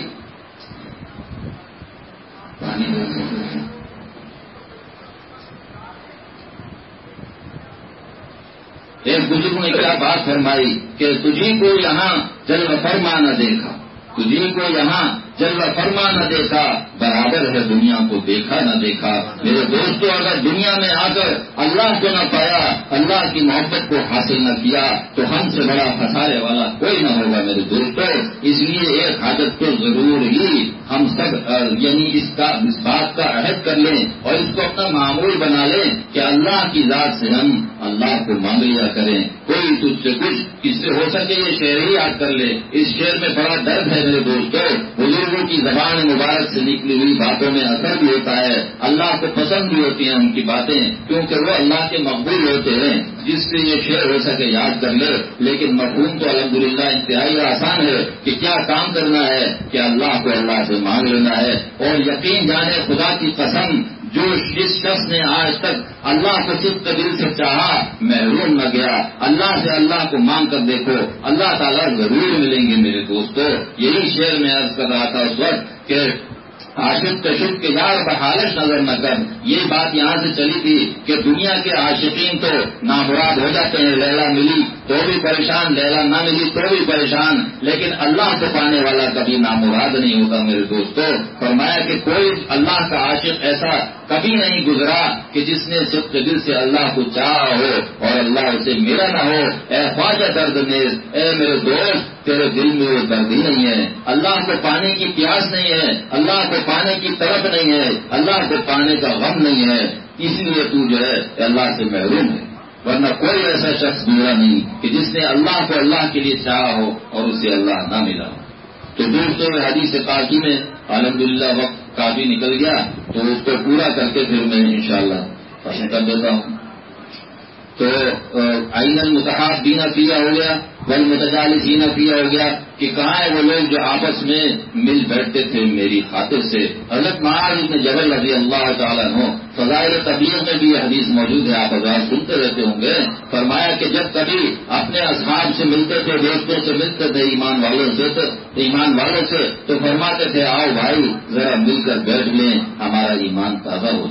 ایک بزرگ نے کیا بات فرمائی کہ تجھی کو یہاں جلوہ فرما نہ دیکھا, تجھی کو یہاں جلوہ فرما نہ دیکھا, برابر ہے دنیا کو دیکھا نہ دیکھا. میرے دوستوں اگر دنیا میں آ کر اللہ کو نہ پایا, اللہ کی محبت کو حاصل نہ کیا, تو ہم سے بڑا خسارے والا کوئی نہ ہوگا میرے دوستوں. اس لیے ایک حاجت تو ضرور ہی ہم سب یعنی اس کا اس بات کا عہد کر لیں اور اس کو اپنا معمول بنا لیں کہ اللہ کی ذات سے ہم اللہ کو مانگ لیا کریں. کوئی تجھ سے کچھ کس سے ہو سکے یہ شعر ہی یاد کر لے. اس شعر میں بڑا درد ہے میرے دوستوں. بزرگوں کی زبان مبارک سے نکلی ہوئی باتوں میں اثر بھی ہوتا ہے, اللہ کو پسند بھی ہوتی ہیں ان کی باتیں, کیونکہ وہ اللہ کے مقبول ہوتے ہیں. جس سے یہ شعر ہو سکے یاد کر لے. لیکن مفہوم تو الحمدللہ انتہائی آسان ہے کہ کیا کام کرنا ہے کہ اللہ کو اللہ سے مانگ لینا ہے. اور یقین جانے خدا کی قسم, جو جس شخص نے آج تک اللہ کو صدق دل سے چاہا محروم نہ گیا. اللہ سے اللہ کو مانگ کر دیکھو, اللہ تعالیٰ ضرور ملیں گے میرے دوستوں. یہی شعر میں عرض کر رہا تھا اس وقت کہ عاشق کشف کے یار بحالش نظر نہ کر. یہ بات یہاں سے چلی تھی کہ دنیا کے عاشقین تو نامراد ہو جاتے ہیں. لیلا ملی تو بھی پریشان, لیلا نہ ملی تو بھی پریشان, لیکن اللہ کو پانے والا کبھی نامراد نہیں ہوتا میرے دوستوں. فرمایا کہ کوئی اللہ کا عاشق ایسا کبھی نہیں گزرا کہ جس نے صدق دل سے اللہ کو چاہا ہو اور اللہ اسے ملا نہ ہو. اے خواجہ درد نیز, اے میرے دوست تیرے دل میں وہ درد ہی نہیں ہے, اللہ کو پانے کی پیاس نہیں ہے, اللہ کو پانے کی طلب نہیں ہے, اللہ کو پانے کا غم نہیں ہے. اس لیے تو جو ہے اللہ سے محروم ہے. ورنہ کوئی ایسا شخص گزرا نہیں کہ جس نے اللہ کو اللہ کے لیے چاہا ہو اور اسے اللہ نہ ملا ہو. تو دوستوں حدیث پاکی میں الحمدللہ وقت کافی نکل گیا, تو اس کو پورا کر کے پھر میں انشاءاللہ پسند کر دیتا ہوں. تو آئین المتحابین فیہ ہو گیا, والمتجالسین فیہ ہو گیا کہ کہاں ہے وہ لوگ جو آپس میں مل بیٹھتے تھے میری خاطر سے. حضرت معاذ بن جبل رضی اللہ تعالیٰ عنہ فضائل تبلیغ میں بھی یہ حدیث موجود ہے, آپ حضرات سنتے رہتے ہوں گے. فرمایا کہ جب کبھی اپنے اصحاب سے ملتے تھے, دوستوں سے ملتے تھے, ایمان والوں سے ایمان والوں سے تو فرماتے تھے آؤ بھائی ذرا مل کر بیٹھ لیں, ہمارا ایمان تازہ ہو جائے.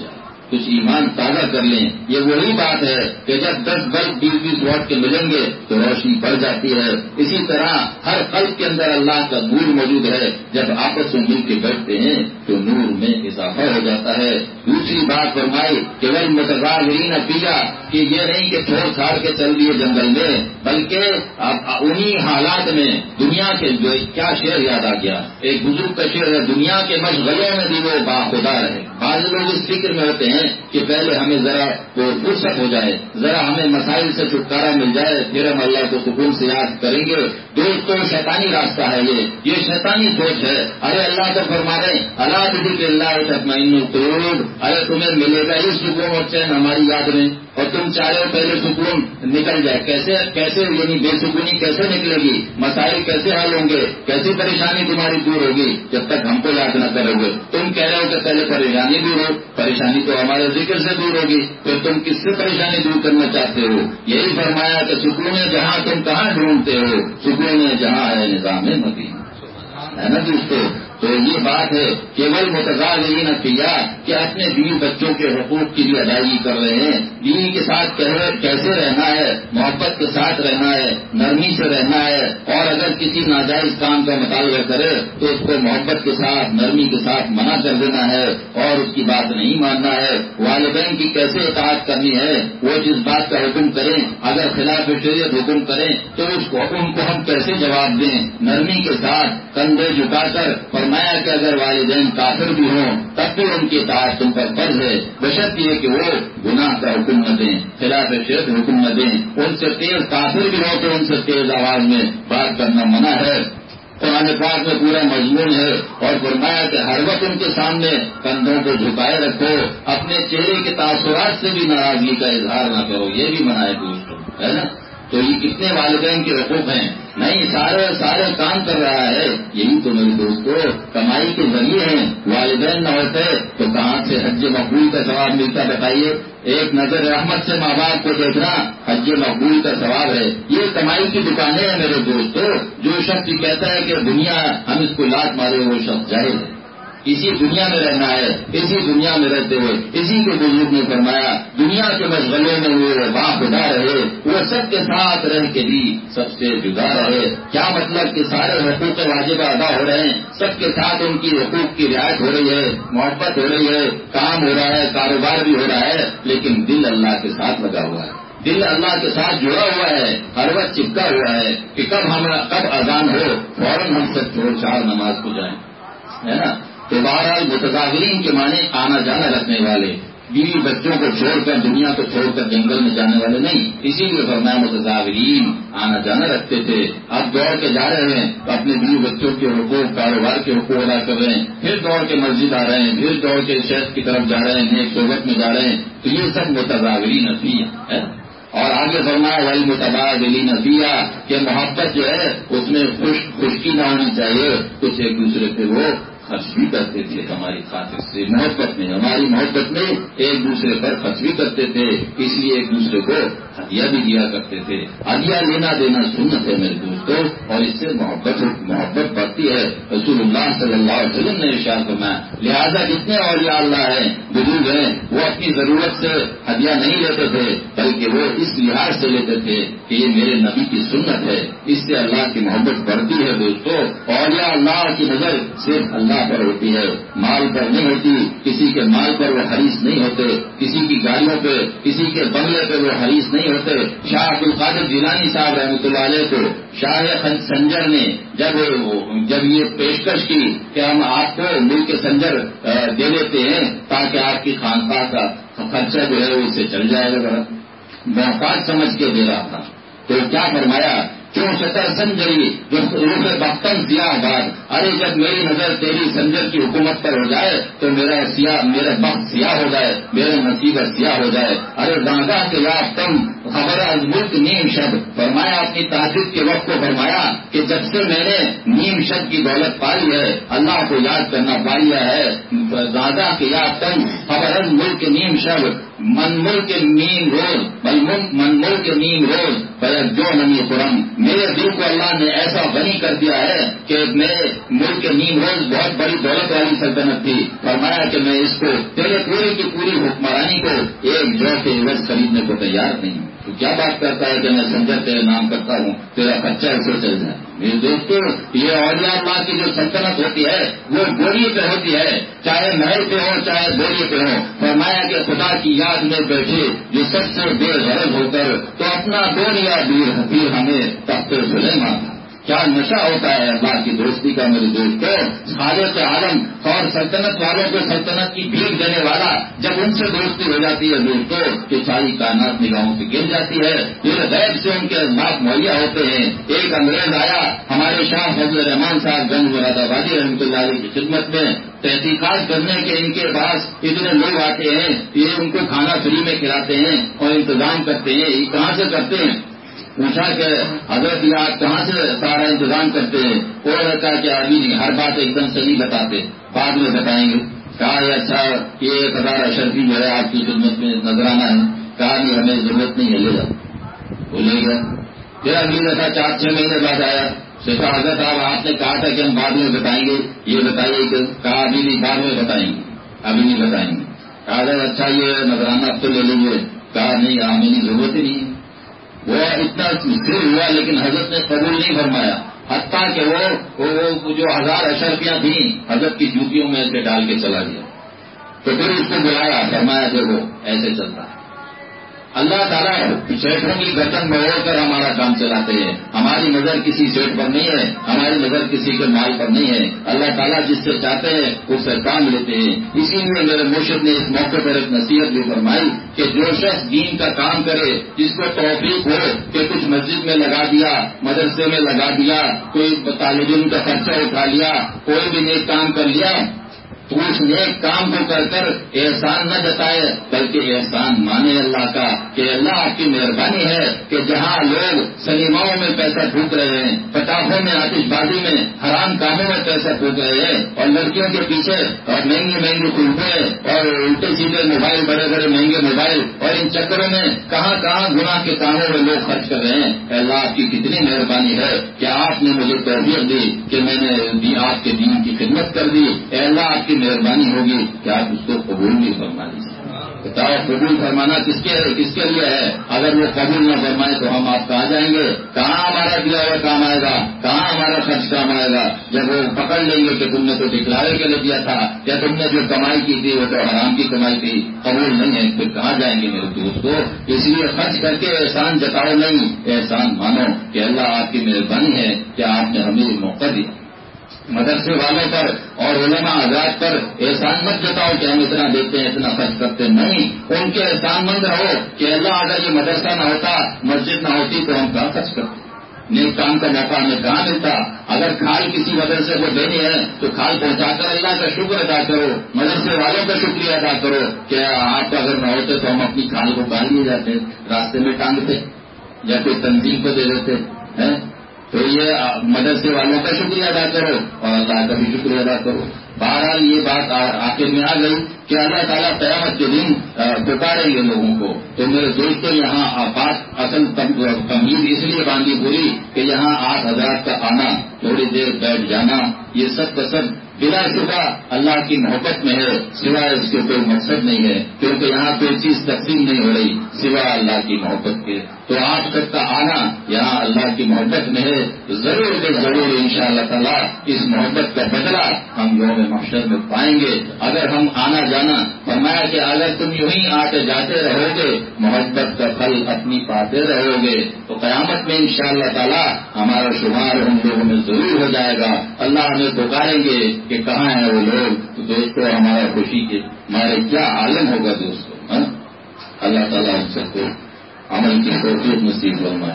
کچھ ایمان تازہ کر لیں. یہ وہی بات ہے کہ جب دس بلب بیس بیس واٹ کے ملیں گے تو روشنی بڑھ جاتی ہے. اسی طرح ہر قلب کے اندر اللہ کا نور موجود ہے. جب آپس میں مل کے بیٹھتے ہیں تو نور میں اضافہ ہو جاتا ہے. دوسری بات فرمائی کہ وہ متضاہرین فیہا، کہ یہ نہیں کہ چھوڑ چھاڑ کے چل دیے جنگل میں، بلکہ انہی حالات میں دنیا کے جو کیا شعر یاد آ گیا، ایک بزرگ کا شعر ہے، دنیا کے مشغلوں میں بھی وہ باخدا رہے. بعض لوگ اس فکر میں ہوتے ہیں کہ پہلے ہمیں ذرا وہ فرصت ہو جائے، ذرا ہمیں مسائل سے چھٹکارا مل جائے، پھر ہم اللہ کو سکون سے یاد کریں گے. دوستو شیطانی راستہ ہے یہ یہ شیطانی سوچ ہے. ارے اللہ تو فرما رہے اللہ بذکر اللہ تطمئن القلوب، ارے تمہیں ملے گا ہی سکون اور چین ہماری یاد میں، اور تم چاہ رہے ہو پہلے سکون نکل جائے. کیسے کیسے یعنی بے سکونی کیسے نکلے گی، مسائل کیسے حل ہوں گے، کیسی پریشانی تمہاری دور ہوگی جب تک ہم کو یاد نہ کرو گے. تم کہہ رہے ہو کہ پہلے پریشانی دور ہو، پریشانی تو ہمارے ذکر سے دور ہوگی، پھر تم کس سے پریشانی دور کرنا چاہتے ہو. یہی فرمایا کہ سکون جہاں تم کہاں ڈھونڈتے ہو، سکون جہاں ہے نظام مدینہ، ہے نا دوستو. تو یہ بات ہے کیول متضاہرین فیہا کہ اپنے بیوی بچوں کے حقوق کی بھی ادائیگی کر رہے ہیں. بیوی کے ساتھ کیسے رہنا ہے، محبت کے ساتھ رہنا ہے، نرمی سے رہنا ہے، اور اگر کسی ناجائز کام کا مطالبہ کرے تو اس کو محبت کے ساتھ نرمی کے ساتھ منع کر دینا ہے اور اس کی بات نہیں ماننا ہے. والدین کی کیسے اطاعت کرنی ہے، وہ جس بات کا حکم کریں اگر خلاف شریعت حکم کریں تو اس کو ان کو ہم کیسے جواب دیں، نرمی کے ساتھ کندھے جھکا کر. فرمایا کہ اگر والدین کافر بھی ہوں تب بھی ان کی اطاعت تم پر فرض ہے، بشرط یہ کہ وہ گناہ کا حکم نہ دیں، خلاف شریعت حکم نہ دیں. ان سے تیز کافر بھی ہو تو ان سے تیز آواز میں بات کرنا منع ہے. قرآن پاک میں پورا مضمون ہے اور فرمایا کہ ہر وقت ان کے سامنے کندھوں کو جھکائے رکھو، اپنے چہرے کے تاثرات سے بھی ناراضگی کا اظہار نہ کرو، یہ بھی منع ہے دوستوں، ہے نا. تو یہ کتنے والدین کے حقوق ہیں، نہیں سارے سارے کام کر رہا ہے. یہی تو میرے دوستو کمائی کے ذریعے ہیں. والدین نہ ہوتے تو کہاں سے حج مقبول کا ثواب ملتا بتائیے. ایک نظر رحمت سے ماں باپ کو دیکھنا حج مقبول کا ثواب ہے. یہ کمائی کی دکانیں ہیں میرے دوستو. جو شخص کہتا ہے کہ دنیا ہم اس کو لات مارے وہ شخص جاہل ہے. اسی دنیا میں رہنا ہے، اسی دنیا میں رہتے ہوئے اسی کے بزرگ نے فرمایا دنیا کے مشغلے میں وہ باخدا رہے، وہ سب کے ساتھ رہ کے بھی سب سے جدا رہے. کیا مطلب کہ سارے حقوق واجب ادا ہو رہے ہیں، سب کے ساتھ ان کی حقوق کی رعایت ہو رہی ہے، محبت ہو رہی ہے، کام ہو رہا ہے، کاروبار بھی ہو رہا ہے، لیکن دل اللہ کے ساتھ لگا ہوا ہے، دل اللہ کے ساتھ جڑا ہوا ہے، ہر وقت چپکا ہوا ہے کہ کب ہم کب اذان ہو فوراً ہم سب چھوڑ چھاڑ نماز کو جائیں، ہے نا. تو بہرحال متضاہرین کے معنی آنا جانا رکھنے والے، بیوی بچوں کو چھوڑ کر دنیا کو چھوڑ کر جنگل میں جانے والے نہیں. اسی لیے فرمایا متضاہرین آنا جانا رکھتے تھے. اب دوڑ کے جا رہے ہیں تو اپنے بیوی بچوں کے حقوق کاروبار کے حقوق ادا کر رہے ہیں، پھر دوڑ کے مسجد آ رہے ہیں، پھر دوڑ کے شہر کی طرف جا رہے ہیں، نیک صحبت میں جا رہے ہیں. تو یہ سب متضاہرین فیہا ہے. اور آگے فرمایا والمتبادلین فیہا کہ محبت جو ہے اس میں خوش خشکی نہ ہونی چاہیے. کچھ ایک دوسرے سے وہ خرچ بھی کرتے تھے ہماری خاطر سے، محبت میں ہماری محبت میں ایک دوسرے پر خرچ بھی کرتے تھے، اس لیے ایک دوسرے کو ہدیہ بھی دیا کرتے تھے. ہدیہ لینا دینا سنت ہے میرے دوستوں، اور اس سے محبت محبت بڑھتی ہے. رسول اللہ صلی اللہ علیہ وسلم نے ارشاد فرمایا لہذا جتنے اولیاء اللہ ہیں بزرگ ہیں وہ اپنی ضرورت سے ہدیہ نہیں لیتے تھے، بلکہ وہ اس لحاظ سے لیتے تھے کہ یہ میرے نبی کی سنت ہے، اس سے اللہ کی محبت بڑھتی ہے. دوستوں اولیاء اللہ کی نظر صرف اللہ پر ہوتی ہے، مال پر نہیں ہوتی. کسی کے مال پر وہ حریص نہیں ہوتے، کسی کی گاڑیوں پہ کسی کے بنگلے پہ وہ حریص نہیں ہوتے. شاہ عبد القادر جیلانی صاحب رحمۃ اللہ علیہ کو شاہ سنجر نے جب جب یہ پیشکش کی کہ ہم آپ کو ملک سنجر دے دیتے ہیں تاکہ آپ کی خانقاہ کا خرچہ جو ہے اس سے چل جائے گا، محتاج سمجھ کے دے رہا تھا. تو کیا فرمایا کیوں شطر سنجری جو روح بختن سیاہ باد، ارے جب میری نظر تیری سنجر کی حکومت پر ہو جائے تو میرا سیاہ میرا بخت سیاہ ہو جائے، میرے نصیبت سیاہ ہو جائے. ارے دادا کے یا تم خبر از ملک نیم شب، فرمایا اپنی تہجد کے وقت کو فرمایا کہ جب سے میں نے نیم شب کی دولت پائی ہے، اللہ کو یاد کرنا پا لیا ہے، زیادہ کیا تم خبر از ملک نیم شب من ملک نیم روز بل من ملک نیم روز بیک جو نمی خرم، میرے دل کو اللہ نے ایسا غنی کر دیا ہے کہ میرے ملک نیم روز بہت بڑی دولت والی سلطنت تھی، فرمایا کہ میں اس کو تیرے پوری کی پوری حکمرانی کو ایک جو کے عوض خریدنے کو تیار نہیں ہوں۔ تو کیا بات کرتا ہے کہ میں سنجر تیرے نام کرتا ہوں، تیرا خرچہ ایسے چل جائے۔ میرے دوستو، یہ اولیاء اللہ کی جو سلطنت ہوتی ہے وہ گولی پہ ہوتی ہے، چاہے محل پہ ہو چاہے گولی پہ ہو۔ فرمایا کہ خدا کی یاد میں بیٹھے جو سب سے بے غرض ہو کر تو اپنا دنیا دیر حفیظ ہمیں تخت سلیمان تھا۔ کیا نشہ ہوتا ہے اللہ کی دوستی کا میرے دوستوں۔ خالق عالم اور سلطنت والوں کو سلطنت کی بھیک دینے والا جب ان سے دوستی ہو جاتی ہے دوستوں کہ ساری کائنات نگاہوں سے گر جاتی ہے، پھر غیب سے ان کے اسباب مہیا ہوتے ہیں۔ ایک انگریز آیا ہمارے شاہ فضل الرحمان صاحب گنج مراد آبادی رحمۃ اللہ علیہ کی خدمت میں تحقیقات کرنے کے، ان کے پاس اتنے لوگ آتے ہیں، یہ ان کو کھانا فری میں کھلاتے ہیں اور انتظام کرتے ہیں، یہ کہاں سے کرتے ہیں؟ پوچھا کہ حضرت یہ آپ کہاں سے سارا انتظام کرتے ہیں؟ وہ رہتا ہے کہ ابھی نہیں، ہر بات ایک دم سے نہیں بتاتے، بعد میں بتائیں گے۔ کہا یہ اچھا یہ ایک ہزار اشرفی جو ہے آپ کی خدمت میں نظرانہ ہے، کہا نہیں ہمیں ضرورت نہیں ہے، لے جاؤ، وہ لے گیا۔ پھر اگلی دفعہ چار چھ مہینے بعد آیا، کہا حضرت آپ آپ نے کہا تھا کہ ہم بعد میں بتائیں گے، یہ بتائیے کہ کہا ابھی نہیں، بعد میں بتائیں گے، ابھی نہیں بتائیں گے۔ کہا حضرت اچھا یہ نظرانہ اب تو لے لیجیے، کہا نہیں ہمیں ضرورت ہی نہیں ہے۔ وہ اتنا مصر ہوا لیکن حضرت نے قبول نہیں فرمایا، حتیٰ کہ وہ, وہ جو ہزار اشرفیاں تھیں حضرت کی جوتیوں میں سے ڈال کے چلا گیا۔ تو پھر اس کو بلایا، فرمایا دیکھو ایسے چلتا ہے۔ اللہ تعالیٰ سیٹھوں کی گردن موڑ کر ہمارا کام چلاتے ہیں، ہماری نظر کسی سیٹ پر نہیں ہے، ہماری نظر کسی کے مال پر نہیں ہے، اللہ تعالیٰ جس سے چاہتے ہیں اس سے کام لیتے ہیں۔ اسی لیے میرے مرشد نے اس موقع پر ایک نصیحت بھی فرمائی کہ جو شخص دین کا کام کرے، جس کو توفیق ہو کہ کچھ مسجد میں لگا دیا، مدرسے میں لگا دیا، کوئی طالب علم کا خرچہ اٹھا لیا، کوئی بھی نیک کام کر لیا، تو اس نیک کام کو کر کر احسان نہ جتائے بلکہ احسان مانے اللہ کا کہ اللہ آپ کی مہربانی ہے کہ جہاں لوگ سنیماؤں میں پیسہ پھونک رہے ہیں، پٹاخوں میں، آتش بازی میں، حرام کاموں میں پیسہ پھونک رہے ہیں، اور لڑکیوں کے پیچھے اور مہنگی مہنگی فلمیں اور الٹے سیدھے موبائل، بڑے بڑے مہنگے موبائل، اور ان چکروں میں کہاں کہاں گناہ کے کاموں میں لوگ خرچ کر رہے ہیں۔ اللہ آپ کی کتنی مہربانی ہے کہ آپ نے مجھے توفیق دی کہ میں نے آپ کے دین کی خدمت کر دی۔ اے اللہ آپ کی مہربانی ہوگی کہ آپ اس کو قبول بھی فرما دیجیے۔ بتاؤ قبول فرمانا کس کے کس کے لیے ہے؟ اگر وہ قبول نہ فرمائے تو ہم آپ کہاں جائیں گے؟ کہاں ہمارا دیا ہوا کام آئے گا؟ کہاں ہمارا خرچ کام آئے گا؟ جب وہ پکڑ لیں گے کہ تم نے تو دکھلاوے کے لیے دیا تھا، یا تم نے جو کمائی کی تھی وہ تو حرام کی کمائی تھی، قبول نہیں ہے، پھر کہاں جائیں گے میرے دوست کو؟ اس لیے خرچ کر کے احسان جتاؤ نہیں، احسان مانو کہ اللہ آپ کی مہربانی ہے کہ آپ نے ہمیں موقع دیا۔ مدرسے والوں پر اور علماء حضرات پر احسان مت جتاؤ کہ ہم اتنا دیتے ہیں اتنا خرچ کرتے ہیں، نہیں، ان کے احسان مند رہو کہ اللہ اگر یہ مدرسہ نہ ہوتا، مسجد نہ ہوتی تو ہم کہاں خرچ کرتے، نیک کام کا موقع ہمیں کہاں ملتا۔ اگر کھال کسی مدرسے کو دینی ہے تو کھال پہنچا کر اللہ کا شکر ادا کرو، مدرسے والوں کا شکریہ ادا کرو کہ آپ اگر نہ ہوتے تو ہم اپنی کھال کو کہاں لیے جاتے، راستے میں ٹانگتے یا کوئی تنظیم کو دے دیتے ہیں۔ تو یہ مدرسے والوں کا شکریہ ادا کرو اور اللہ کا بھی شکریہ ادا کرو۔ بہرحال یہ بات آخر میں آ گئی کہ اللہ تعالیٰ قیامت کے دن پکاریں گے لوگوں کو۔ تو میرے دوستوں یہاں آفات اصل تمہید اس لیے باندھی پوری کہ یہاں آٹھ ہزار کا آنا، تھوڑی دیر بیٹھ جانا، یہ سب کا سب بلا شبہ اللہ کی محبت میں ہے، سوائے اس کے کوئی مقصد نہیں ہے، کیونکہ یہاں کوئی چیز تقسیم نہیں ہو رہی سوائے اللہ کی محبت کے۔ تو آج تک کا آنا یہاں اللہ کی محبت میں ہے، ضرور بے ضرور انشاءاللہ تعالیٰ اس محبت کا بدلہ ہم یوم محشر میں پائیں گے۔ اگر ہم آنا جانا، فرمایا کہ اگر تم یوں ہی آتے جاتے رہو گے، محبت کا پھل اپنی پاتے رہو گے، تو قیامت میں انشاءاللہ تعالیٰ ہمارا شمار ان لوگوں میں ضرور ہو جائے گا۔ اللہ ہمیں پکاریں گے کہ کہاں ہیں وہ لوگ، تو دوستو ہمارا خوشی کے ہمارے کیا عالم ہوگا دوستو۔ اللہ تعالیٰ ہم سب کو عمل کی توفیق نصیب فرمائے،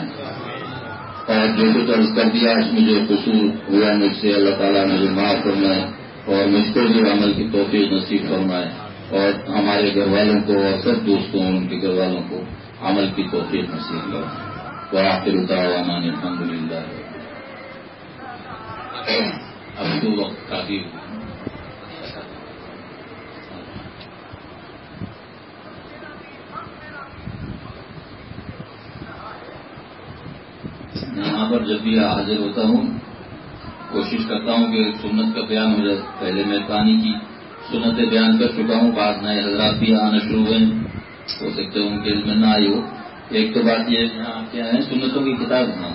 اور جو کچھ عرض کر دیا اس میں جو قصور ہوا مجھ سے اللہ تعالیٰ مجھے معاف فرمائے، اور مجھ کو بھی عمل کی توفیق نصیب فرمائے۔ اور ہمارے گھر والوں کو اور سب دوستوں اور ان کے گھر والوں کو عمل کی توفیق نصیب کرو۔ وآخر دعوانا الحمد للہ۔ اب تو وقت کافی یہاں پر جب بھی حاضر ہوتا ہوں کوشش کرتا ہوں کہ سنت کا بیان ہو جائے۔ پہلے میں پانی کی سنتیں بیان کر چکا ہوں، بعض نئے حضرات بھی آنا شروع ہوئے، ہو سکتے ان کے علم میں نہ آئی ہو۔ ایک تو بات یہ یہاں کیا ہے، سنتوں کی کتاب ہے۔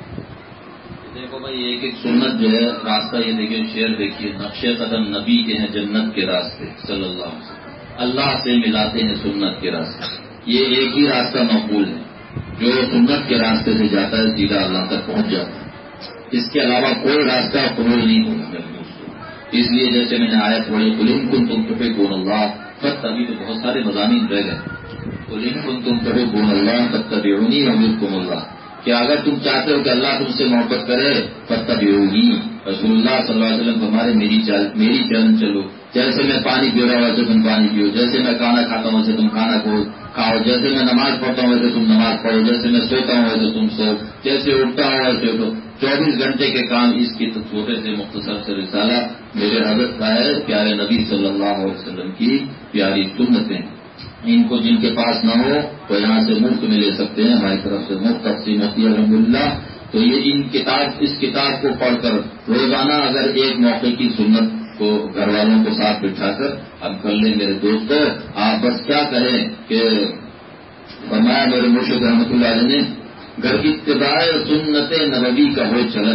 دیکھو بھائی ایک ایک سنت جو ہے راستہ یہ دیکھیے، شعر دیکھیے، نقش قدم نبی کے ہیں جنت کے راستے صلی اللہ علیہ وسلم، اللہ سے ملاتے ہیں سنت کے راستے۔ یہ ایک ہی راستہ مقبول ہے، جو سنت کے راستے سے جاتا ہے سیدھا اللہ تک پہنچ جاتا ہے۔ اس کے علاوہ کوئی راستہ قبول نہیں ہوگا میرے دوستوں۔ اس لیے جیسے میں نے آیت پڑھی قُلْ کُن تم تحبون اللہ، خط ابھی تو بہت سارے مضامین رہ گئے۔ قُلْ کُن تم تحبون اللہ فاتبعونی یحببکم اللہ، کہ اگر تم چاہتے ہو کہ اللہ تم سے محبت کرے فاتبعونی، رسول اللہ صلی اللہ علیہ وسلم ہمارے میری چال میری چلن چلو، جیسے میں پانی پی رہا ہوں ویسے تم پانی پیو، جیسے میں کھانا کھاتا ہوں ویسے تم کھانا کھاؤ، جیسے میں نماز پڑھتا ہوں ویسے تم نماز پڑھو، جیسے میں سوتا ہوں ویسے تم سو، جیسے اٹھتا ہوں ویسے اٹھو۔ چوبیس گھنٹے کے کام اس کی چھوٹے سے مختصر سے رسالہ میرے حضرت کا ہے، پیارے نبی صلی اللہ علیہ وسلم کی پیاری سنتیں۔ ان کو جن کے پاس نہ ہو تو یہاں سے مفت میں لے سکتے ہیں، ہماری طرف سے مفت تقسیم ہوتی ہے الحمدللہ۔ تو یہ ان کتاب اس کتاب کو پڑھ کر روزانہ اگر ایک موقع کی سنت کو گھر والوں کو ساتھ بٹھا کر اب کر لیں میرے دوستوں، آپ بس کیا کہیں کہ فرمایا میرے مرشد رحمۃ اللہ علیہ نے، گر اتباع سنت نبوی کا ہو چلن،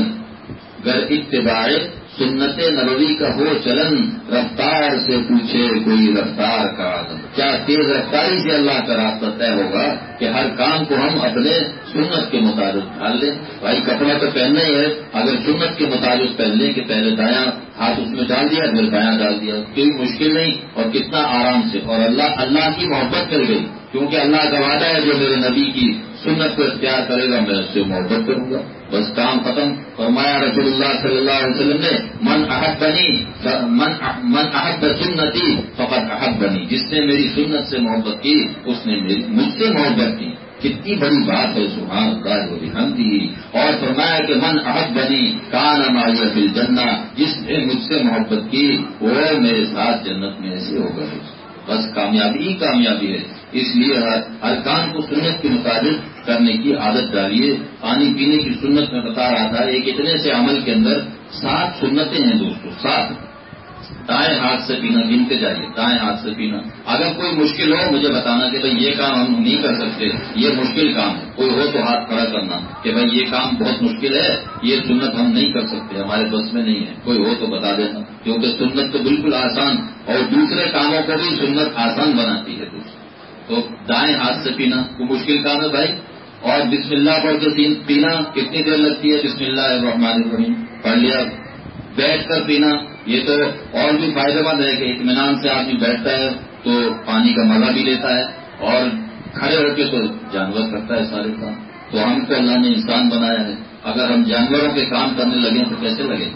گر اتباع سنت نبوی کا ہو چلن، رفتار سے پوچھے کوئی رفتار کا عالم، کیا تیز رفتاری سے اللہ کا راستہ طے ہوگا کہ ہر کام کو ہم اپنے سنت کے مطابق ڈال لیں۔ بھائی کپڑا تو پہننا ہی ہے، اگر سنت کے مطابق پہن لیں کہ پہلے دایاں ہاتھ اس میں ڈال دیا پھر بایاں ڈال دیا، کوئی مشکل نہیں اور کتنا آرام سے، اور اللہ اللہ کی محبت کر گئی، کیونکہ اللہ کا وعدہ ہے جو میرے نبی کی سنت کو اختیار کرے گا میں اس سے محبت کروں گا، بس کام ختم۔ فرمایا رسول اللہ صلی اللہ علیہ وسلم نے، من احبنی من من احب سنتی فقد احبنی، جس نے میری سنت سے محبت کی اس نے مجھ سے محبت کی۔ کتنی بڑی بات ہے، سبحان اللہ و بحمدہ۔ اور فرمایا کہ من احبنی کان معی فی الجنہ، جس نے مجھ سے محبت کی وہ میرے ساتھ جنت میں ایسے ہوگا، بس کامیابی ہی کامیابی ہے۔ اس لیے ہر ہر کام کو سنت کے مطابق کرنے کی عادت ڈالیے۔ پانی پینے کی سنت میں بتا رہا تھا، ایک اتنے سے عمل کے اندر سات سنتیں ہیں دوستوں، سات۔ دائیں ہاتھ سے پینا، گنتے جائیے، دائیں ہاتھ سے پینا۔ اگر کوئی مشکل ہو مجھے بتانا کہ بھائی یہ کام ہم نہیں کر سکتے، یہ مشکل کام ہے، کوئی ہو تو ہاتھ کھڑا کرنا کہ بھائی یہ کام بہت مشکل ہے، یہ سنت ہم نہیں کر سکتے، ہمارے بس میں نہیں ہے، کوئی ہو تو بتا دینا، کیونکہ سنت تو بالکل آسان اور دوسرے کاموں کو بھی سنت آسان بناتی ہے دوستوں۔ تو دائیں ہاتھ سے پینا وہ مشکل کام ہے بھائی، اور بسم اللہ پڑھ کے پینا کتنی دیر لگتی ہے؟ بسم اللہ الرحمن الرحیم پڑھ لیا۔ بیٹھ کر پینا یہ تو اور بھی فائدہ مند ہے کہ اطمینان سے آدمی بیٹھتا ہے تو پانی کا مزہ بھی لیتا ہے، اور کھڑے ہو کے تو جانور کرتا ہے سارے کام۔ تو ہم کو اللہ نے انسان بنایا ہے، اگر ہم جانوروں کے کام کرنے لگیں تو کیسے لگے؟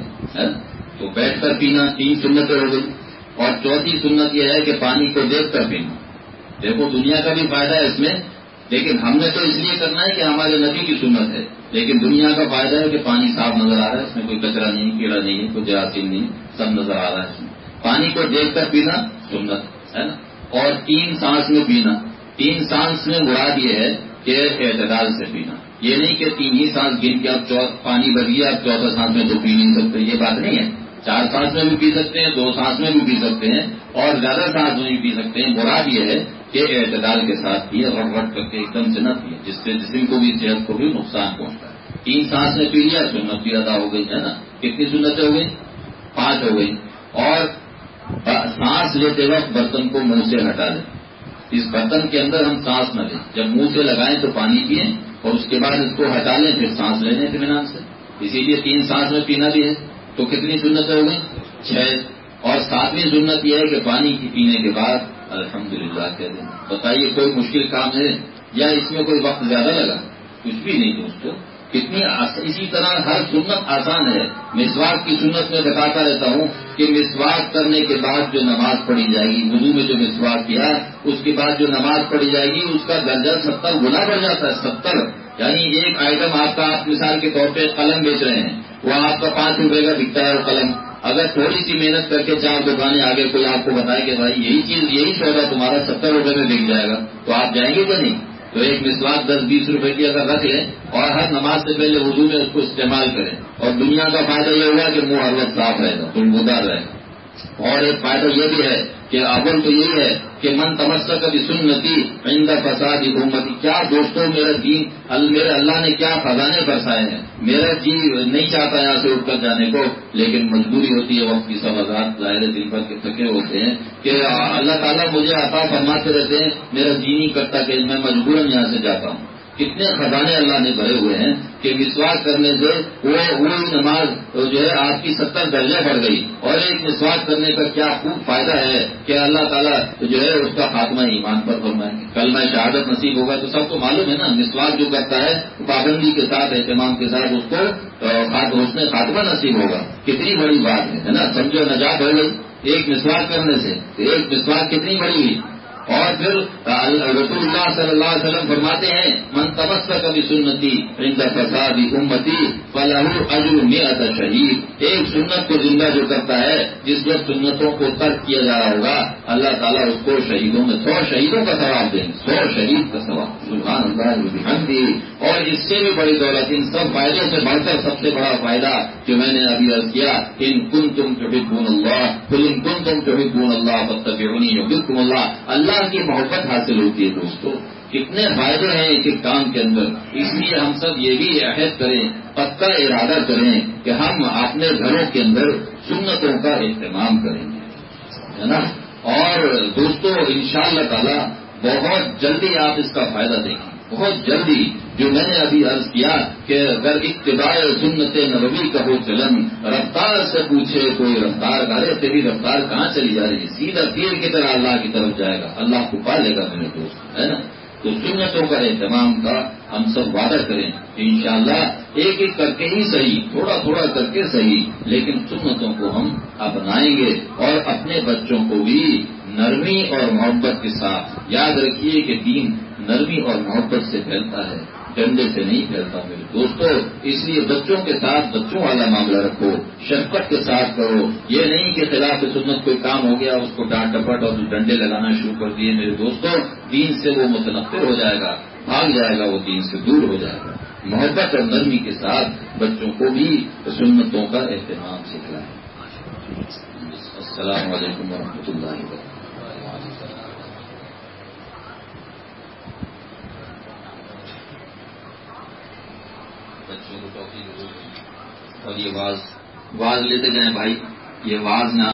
تو بیٹھ کر پینا تین سنتیں ہو گئی، اور چوتھی سنت یہ ہے کہ پانی کو دیکھ کر پینا۔ دیکھو دنیا کا بھی فائدہ ہے اس میں، لیکن ہم نے تو اس لیے کرنا ہے کہ ہمارے نبی کی سنت ہے، لیکن دنیا کا فائدہ ہے کہ پانی صاف نظر آ رہا ہے، اس میں کوئی کچرا نہیں، کیڑا نہیں ہے، کوئی جراثیم نہیں، سب نظر آ رہا ہے اس میں۔ پانی کو دیکھ کر پینا سنت ہے نا۔ اور تین سانس میں پینا، تین سانس میں مراد یہ ہے کہ اعتدال سے پینا، یہ نہیں کہ تین ہی سانس گن کے اب پانی بھر گیا اب چوتھا سانس میں تو پی نہیں سکتے، یہ بات نہیں ہے۔ چار سانس میں بھی پی سکتے ہیں، دو سانس میں بھی پی سکتے ہیں، اور زیادہ سانس میں بھی پی سکتے ہیں۔ مراد یہ ہے کہ اعتدال کے ساتھ پیے، رٹ رٹ کر کے ایک دم سے نہ پیے، جس سے جسم کو بھی صحت کو بھی نقصان پہنچتا ہے۔ تین سانس میں پی لیا سنت بھی ادا ہو گئی ہے نا۔ کتنی سنتیں ہو گئی؟ پانچ ہو گئی۔ اور سانس لیتے وقت برتن کو منہ سے ہٹا دیں، اس برتن کے اندر ہم سانس نہ لیں، جب منہ سے لگائیں تو پانی پیئیں اور اس کے بعد اس کو ہٹا لیں، پھر سانس لیں اطمینان سے۔ اسی لیے تین سانس میں پینا بھی ہے۔ تو کتنی سنتیں ہو گئی؟ چھ۔ اور ساتویں سنت یہ ہے کہ پانی کی پینے کے بعد الحمدللہ کہہ دیں۔ بتائیے کوئی مشکل کام ہے یا اس میں کوئی وقت زیادہ لگا؟ کچھ بھی نہیں دوستو، کتنی اسی طرح ہر سنت آسان ہے. مسواک کی سنت میں بتاتا رہتا ہوں کہ مسواک کرنے کے بعد جو نماز پڑھی جائے گی، وضو میں جو مسواک کیا اس کے بعد جو نماز پڑھی جائے گی اس کا درجہ ستر گنا بڑھ جاتا ہے. ستر یعنی ایک آئٹم آپ کا، آپ مثال کے طور پہ قلم بیچ رہے ہیں، وہ آپ کا پانچ روپے کا بکتا ہے وہ قلم. اگر تھوڑی سی محنت کر کے چار دکانیں آگے کوئی آپ کو بتائے کہ بھائی یہی چیز یہی سودا تمہارا ستر روپے میں بک جائے گا، تو آپ جائیں گے کہ نہیں؟ تو ایک مسواک دس بیس روپے کی اگر رکھ لیں اور ہر نماز سے پہلے وضو میں اس کو استعمال کریں، اور دنیا کا فائدہ یہ ہوگا کہ منہ ہر وقت صاف رہے گا، خوشبودار رہے گا. اور ایک فائدہ یہ بھی ہے کہ اول تو یہی ہے کہ من تمسک بسنتی عند فساد امتی. کیا دوستوں میرا دین، میرے اللہ نے کیا خزانے برسائے ہیں. میرا جی نہیں چاہتا یہاں سے اٹھ کر جانے کو، لیکن مجبوری ہوتی ہے، وقت کی سب آزاد ظاہر دل پر کے تھکے ہوتے ہیں کہ اللہ تعالیٰ مجھے عطا فرماتے رہتے ہیں، میرا جی نہیں کرتا کہ میں مجبوراً یہاں سے جاتا ہوں. کتنے خزانے اللہ نے بھرے ہوئے ہیں کہ مسواک کرنے سے وہ وہی نماز جو ہے آپ کی ستر درجے بڑھ گئی. اور ایک مسواک کرنے کا کیا خوب فائدہ ہے کہ اللہ تعالیٰ جو ہے اس کا خاتمہ ایمان پر فرمائیں گے، کلمہ شہادت نصیب ہوگا. تو سب کو معلوم ہے نا، مسواک جو کرتا ہے پابندی کے ساتھ اہتمام کے ساتھ اس کو حسن خاتمہ نصیب ہوگا. کتنی بڑی بات ہے نا، سمجھو نجات ہو گئی ایک مسواک کرنے سے. ایک مسواک کتنی بڑی ہوئی. اور پھر رسول اللہ صلی اللہ علیہ وسلم فرماتے ہیں من تمسک بسنتی عند فساد امتی فلہ اجر مئۃ شہید. ایک سنت کو زندہ جو کرتا ہے، جس وقت سنتوں کو ترک کیا جا رہا ہوگا، اللہ تعالیٰ اس کو شہیدوں میں سو شہیدوں کا ثواب دیں، سو شہید کا ثواب. سبحان اللہ وبحمدہ. اور اس سے بھی بڑی دولت، ان سب فائدوں سے بڑھ کر سب سے بڑا فائدہ جو میں نے ابھی عرض کیا، ان کنتم تحبون اللہ قل ان کنتم تحبون اللہ فاتبعونی یحببکم اللہ. اللہ کی محبت حاصل ہوتی ہے. دوستو کتنے فائدے ہیں ایک ایک کام کے اندر. اس لیے ہم سب یہ بھی عہد کریں، پکا ارادہ کریں کہ ہم اپنے گھروں کے اندر سنتوں کا اہتمام کریں گے، ہے نا. اور دوستو انشاءاللہ تعالی بہت جلدی آپ اس کا فائدہ دیکھیں، بہت جلدی. جو میں نے ابھی عرض کیا کہ اگر اتباع سنت نبوی کا ہو چلن، رفتار سے پوچھے کوئی رفتار گارے تیری رفتار کہاں چلی جا رہی ہے، سیدھا تیر کی طرح اللہ کی طرف جائے گا، اللہ کو پا لے گا میرے دوست، ہے نا. تو سنتوں کا اہتمام کا ہم سب وعدہ کریں انشاءاللہ، ایک ایک کر کے ہی صحیح، تھوڑا تھوڑا کر کے صحیح، لیکن سنتوں کو ہم اپنائیں گے. اور اپنے بچوں کو بھی نرمی اور محبت کے ساتھ، یاد رکھیے کہ دین نرمی اور محبت سے پھیلتا ہے، ڈنڈے سے نہیں پھیلتا میرے دوستو. اس لیے بچوں کے ساتھ بچوں والا معاملہ رکھو، شفقت کے ساتھ کرو. یہ نہیں کہ خلاف سنت کوئی کام ہو گیا اس کو ڈانٹ ڈپٹ اور ڈنڈے لگانا شروع کر دیے میرے دوستو. دین سے وہ متنفر ہو جائے گا، بھاگ جائے گا، وہ دین سے دور ہو جائے گا. محبت اور نرمی کے ساتھ بچوں کو بھی سنتوں کا اہتمام سکھلائیں. السلام علیکم ورحمۃ اللہ وبرکاتہ. بچوں کو ٹاپی اور یہ واز واز لیتے جائیں بھائی، یہ واز نہ